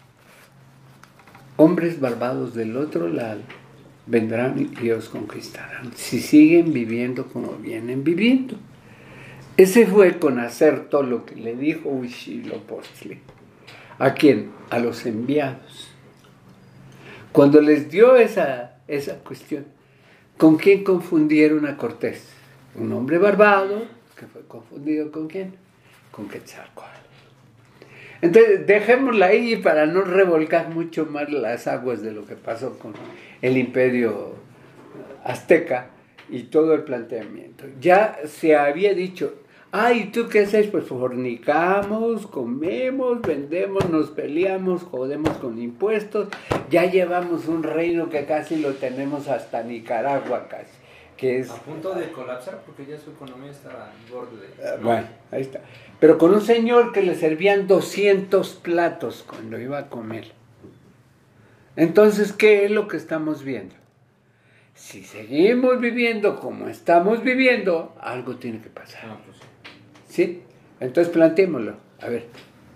Hombres barbados del otro lado vendrán y os conquistarán si siguen viviendo como vienen viviendo. Ese fue con acerto lo que le dijo Huitzilopochtli. ¿A quién? A los enviados. Cuando les dio esa, esa cuestión, ¿con quién confundieron a Cortés? Un hombre barbado, que fue confundido ¿con quién? Con Quetzalcóatl. Entonces, dejémosla ahí para no revolcar mucho más las aguas de lo que pasó con el imperio azteca y todo el planteamiento. Ya se había dicho, ay, ¿tú qué haces? Pues fornicamos, comemos, vendemos, nos peleamos, jodemos con impuestos, ya llevamos un reino que casi lo tenemos hasta Nicaragua casi. que es... A punto de colapsar porque ya su economía estaba al borde de... Uh, bueno, ahí está. Pero con un señor que le servían doscientos platos cuando iba a comer. Entonces, ¿qué es lo que estamos viendo? Si seguimos viviendo como estamos viviendo, algo tiene que pasar. Ah, pues sí. ¿Sí? Entonces planteémoslo. A ver.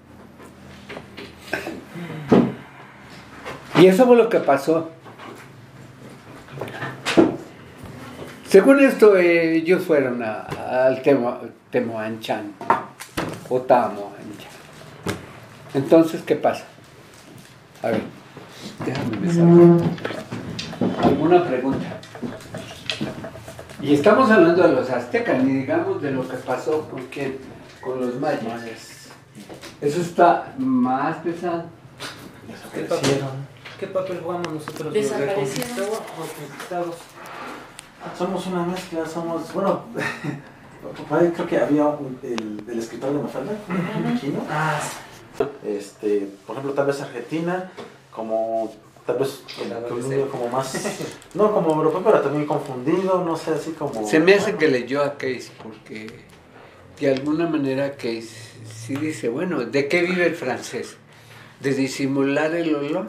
Y eso fue lo que pasó. Según esto, eh, ellos fueron a- al Temo, Temoanchan o Tamoanchan. Entonces, ¿qué pasa? A ver, déjame pensar. ¿Alguna pregunta? Y estamos hablando de los aztecas, ni digamos de lo que pasó con quién, con los mayas. Eso está más pesado. ¿Qué papel, ¿Qué papel jugamos nosotros los Desaparecieron. reconquistados o conquistados? Somos una mezcla, somos, bueno, por ahí creo que había un- el, el escritor de Mafalda, Quino. Ah, Este, por ejemplo, tal vez Argentina, como tal vez El con un adolescente. nivel como más, no como europeo, pero también confundido, no sé, así como... Se me hace que leyó a Case porque de alguna manera Case sí dice, bueno, ¿de qué vive el francés? ¿De disimular el olor?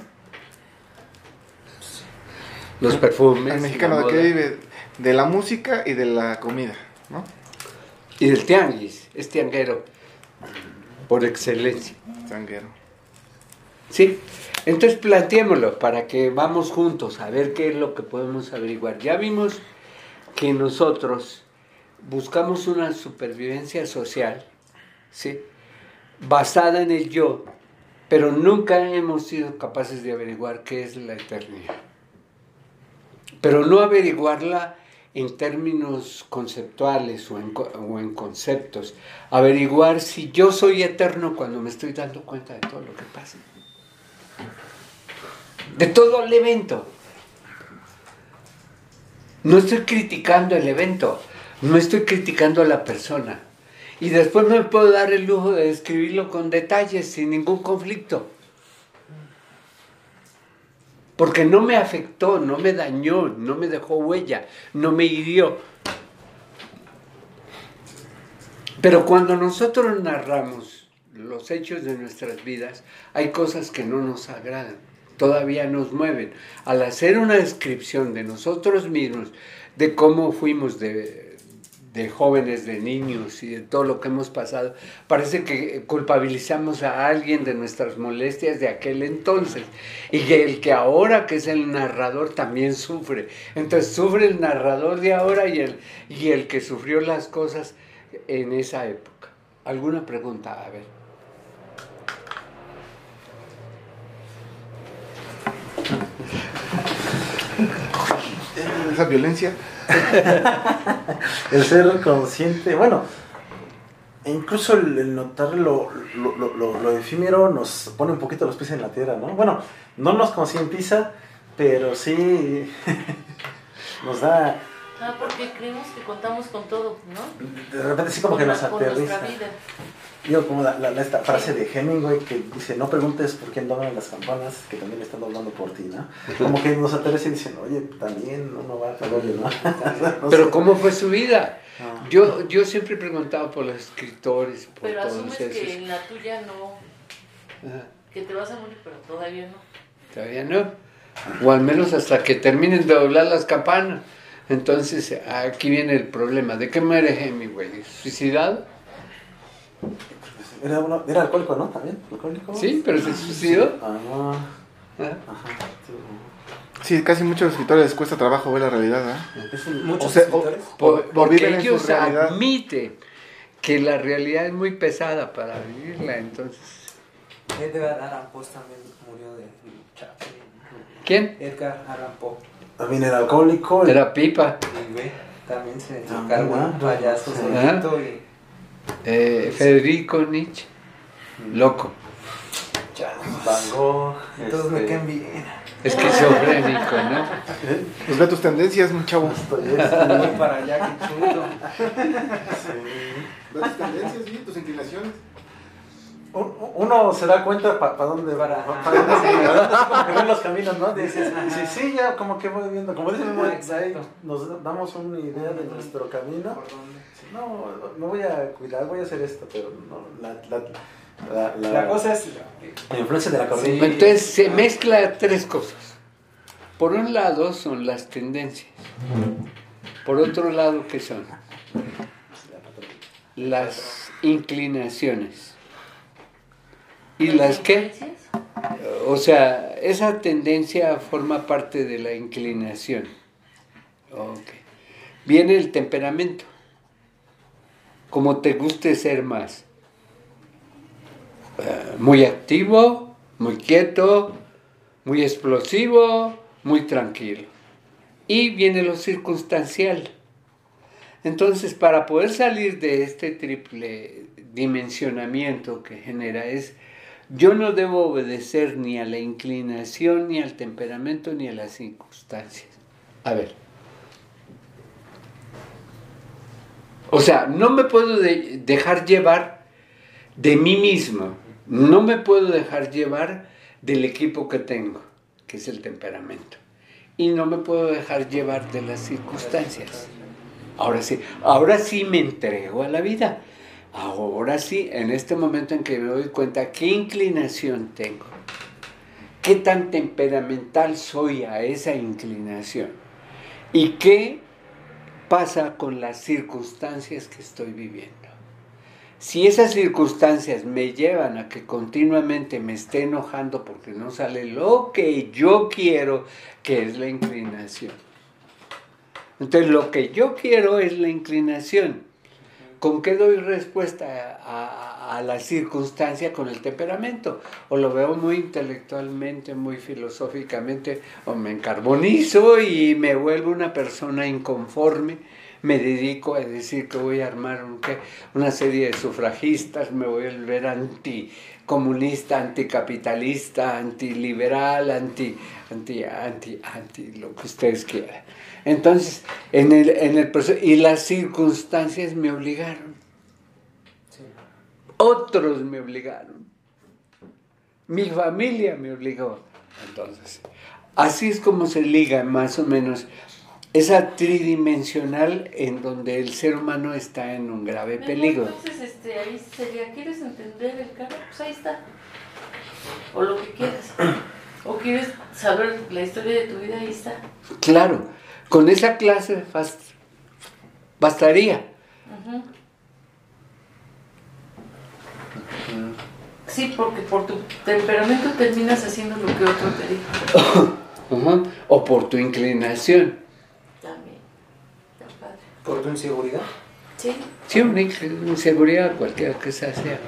Los perfumes. El mexicano la de qué moda. vive, de la música y de la comida, ¿no? Y del tianguis, es tianguero por excelencia. Sanguero. Sí, entonces planteémoslo para que vamos juntos a ver qué es lo que podemos averiguar. Ya vimos que nosotros buscamos una supervivencia social, ¿sí? Basada en el yo, pero nunca hemos sido capaces de averiguar qué es la eternidad. Pero no averiguarla en términos conceptuales o en, co- o en conceptos. Averiguar si yo soy eterno cuando me estoy dando cuenta de todo lo que pasa. De todo el evento. No estoy criticando el evento, no estoy criticando a la persona. Y después me puedo dar el lujo de describirlo con detalles, sin ningún conflicto. Porque no me afectó, no me dañó, no me dejó huella, no me hirió. Pero cuando nosotros narramos los hechos de nuestras vidas, hay cosas que no nos agradan, todavía nos mueven. Al hacer una descripción de nosotros mismos, de cómo fuimos de, de jóvenes, de niños y de todo lo que hemos pasado, parece que culpabilizamos a alguien de nuestras molestias de aquel entonces. Y que el que ahora, que es el narrador, también sufre. Entonces sufre el narrador de ahora y el, y el que sufrió las cosas en esa época. ¿Alguna pregunta? A ver. Esa violencia. El ser consciente, bueno, e incluso el, el notar lo, lo, lo, lo, lo efímero nos pone un poquito los pies en la tierra, ¿no? Bueno, no nos concientiza, pero sí nos da, Ah, porque creemos que contamos con todo, ¿no? de repente sí como que Con nos la- con nuestra aterriza. vida. Digo, como la, la- esta frase de Hemingway que dice, no preguntes por quién doblan las campanas, que también están doblando por ti, ¿no? Como que nos aterriza y dicen, oye, también uno va a pagarle, ¿no? No Pero sé. ¿cómo fue su vida? Ah. Yo, yo siempre he preguntado por los escritores, por Pero todos asumes esos. que en la tuya no, Ajá. que te vas a morir, pero todavía no. Todavía no. O al menos hasta que terminen de doblar las campanas. Entonces, aquí viene el problema. ¿De qué muere Hemingway? ¿Suicidado? Era, uno, era alcohólico, ¿no? ¿También? ¿Alcohólico? Sí, pero se suicidó. Ah, no. Ah, Ajá. Sí, casi muchos escritores les cuesta trabajo ver la realidad, ¿eh? Es un- Muchos O sea, o- escritores. por- o porque viven en su ellos realidad. admiten que la realidad es muy pesada para vivirla. Entonces, Edgar Allan Poe también murió de Chaplin. ¿quién? Edgar Allan Poe. También era alcohólico. y- Era Pipa. Y ve, también se Ah, cargó ah, un payaso sí. solito y Eh, Federico Nietzsche. Loco. ya. Van Gogh. Todos me este, caen bien. Esquizofrénico, ¿no? ¿eh? Pues ve tus tendencias, mi chavo. Dostoyevsky, Voy para allá, que chulo. sí. Ve tus tendencias, sí, tus inclinaciones. uno se da cuenta para pa dónde va, para pa dónde se va, como que ven los caminos, ¿no? Dices, sí, sí, ya como que voy viendo, como dice Memo, ahí nos damos una idea de nuestro camino. No, me voy a cuidar, voy a hacer esto, pero no, la, la, la, la, la cosa es la influencia de la corriente. Entonces se mezcla tres cosas. Por un lado son las tendencias. Por otro lado, ¿qué son? Las inclinaciones. ¿Y las qué? O sea, esa tendencia forma parte de la inclinación. Okay. Viene el temperamento. Como te guste ser más. Uh, muy activo, muy quieto, muy explosivo, muy tranquilo. Y viene lo circunstancial. Entonces, para poder salir de este triple dimensionamiento que genera es, yo no debo obedecer ni a la inclinación, ni al temperamento, ni a las circunstancias. A ver. O sea, no me puedo de dejar llevar de mí mismo, no me puedo dejar llevar del equipo que tengo, que es el temperamento, y no me puedo dejar llevar de las circunstancias. Ahora sí, ahora sí me entrego a la vida. Ahora sí, en este momento en que me doy cuenta qué inclinación tengo, qué tan temperamental soy a esa inclinación y qué pasa con las circunstancias que estoy viviendo. Si esas circunstancias me llevan a que continuamente me esté enojando porque no sale lo que yo quiero, que es la inclinación. Entonces, lo que yo quiero es la inclinación. ¿Con qué doy respuesta a, a, a la circunstancia? Con el temperamento. O lo veo muy intelectualmente, muy filosóficamente, o me encarbonizo y me vuelvo una persona inconforme. Me dedico a decir que voy a armar un, ¿qué? una serie de sufragistas, me voy a volver anticomunista, anticapitalista, antiliberal, anti, anti, anti, anti, lo que ustedes quieran. Entonces, en el, en el proceso, y las circunstancias me obligaron. Sí. Otros me obligaron. Mi familia me obligó. Entonces, así es como se liga más o menos esa tridimensional en donde el ser humano está en un grave peligro. Entonces, este, ahí sería, ¿quieres entender el karma? Pues ahí está. O lo que quieras. O quieres saber la historia de tu vida, ahí está. Claro. Con esa clase bast bastaría. Uh-huh. Sí, porque por tu temperamento terminas haciendo lo que otro te dijo. Uh-huh. O por tu inclinación. También. Está padre. ¿Por tu inseguridad? Sí. Sí, una inseguridad, cualquiera que sea. sea.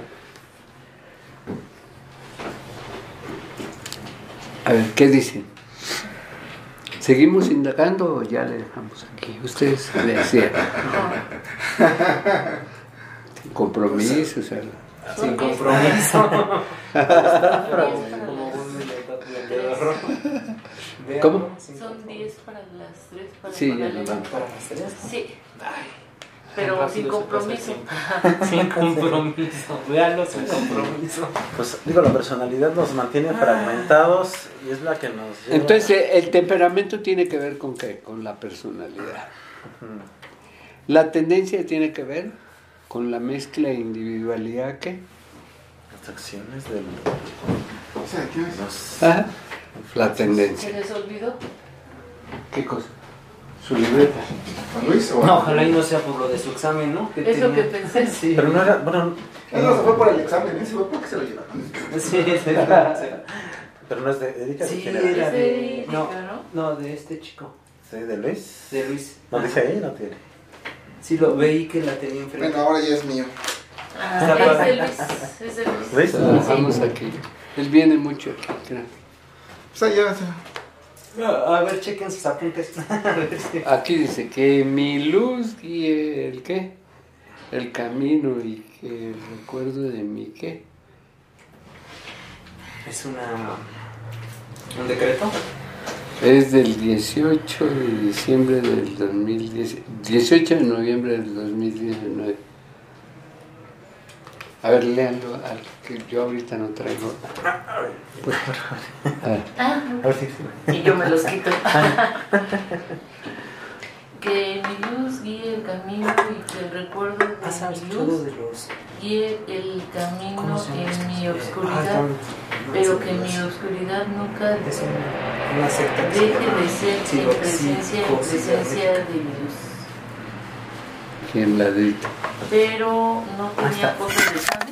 A ver, ¿qué dicen? ¿Seguimos indagando o ya le dejamos aquí? Ustedes me decían. Sin compromiso, o sea. Sin compromiso. ¿Cómo? Son diez para las tres. Para sí, ya nos vamos. ¿Para las tres? Sí. Pero sin compromiso. Sin compromiso. Véanlo sin compromiso. Pues digo, la personalidad nos mantiene fragmentados y es la que nos lleva... Entonces, el temperamento tiene que ver con qué? Con la personalidad. Uh-huh. La tendencia tiene que ver con la mezcla de individualidad, ¿qué? Las acciones del... O sea, ¿qué es? Los... Ajá. La tendencia. ¿Se les olvidó? ¿Qué cosa? Su libreta. Luis, ¿o? No, ojalá y no sea por lo de su examen, ¿no? Es lo que pensé. Sí. Pero no era... Bueno, él no se fue por el examen, él se fue porque se lo llevaron. Sí, sí, sí. Pero no es de Erika. Sí, ¿de quién era? era de... Erika, No, ¿no? no, de este chico. ¿Sí, de Luis? De Luis. ¿No dice ahí? No tiene. Sí, lo veí que la tenía enfrente. Bueno, ahora ya es mío. Ah, es de Luis. Es de Luis. ¿Luis? Ah, vamos aquí. Él viene mucho aquí, creo. Pues ahí ya, A ver, chequen sus apuntes. A ver si... Aquí dice que mi luz guíe el qué, el camino y que el recuerdo de mi qué. Es una... ¿Un decreto? Es del dieciocho de diciembre del dos mil diez, dieciocho de noviembre del dos mil diecinueve. A ver, léanlo, al que yo ahorita no traigo. Pues, a ver. Ah, A ver si sí. y yo me los quito. Que mi luz guíe el camino y que el recuerdo de Ah, sabes mi todo luz de los... guíe el camino ¿Cómo se llama en esto? mi Ah, obscuridad, están- pero no sé, que no mi sé. obscuridad nunca Es una, una secta que se deje llama de ser en Psico- presencia, en Psico- presencia de mi luz. ¿Quién la edita? Pero no Ahí tenía está. cosas de sangre.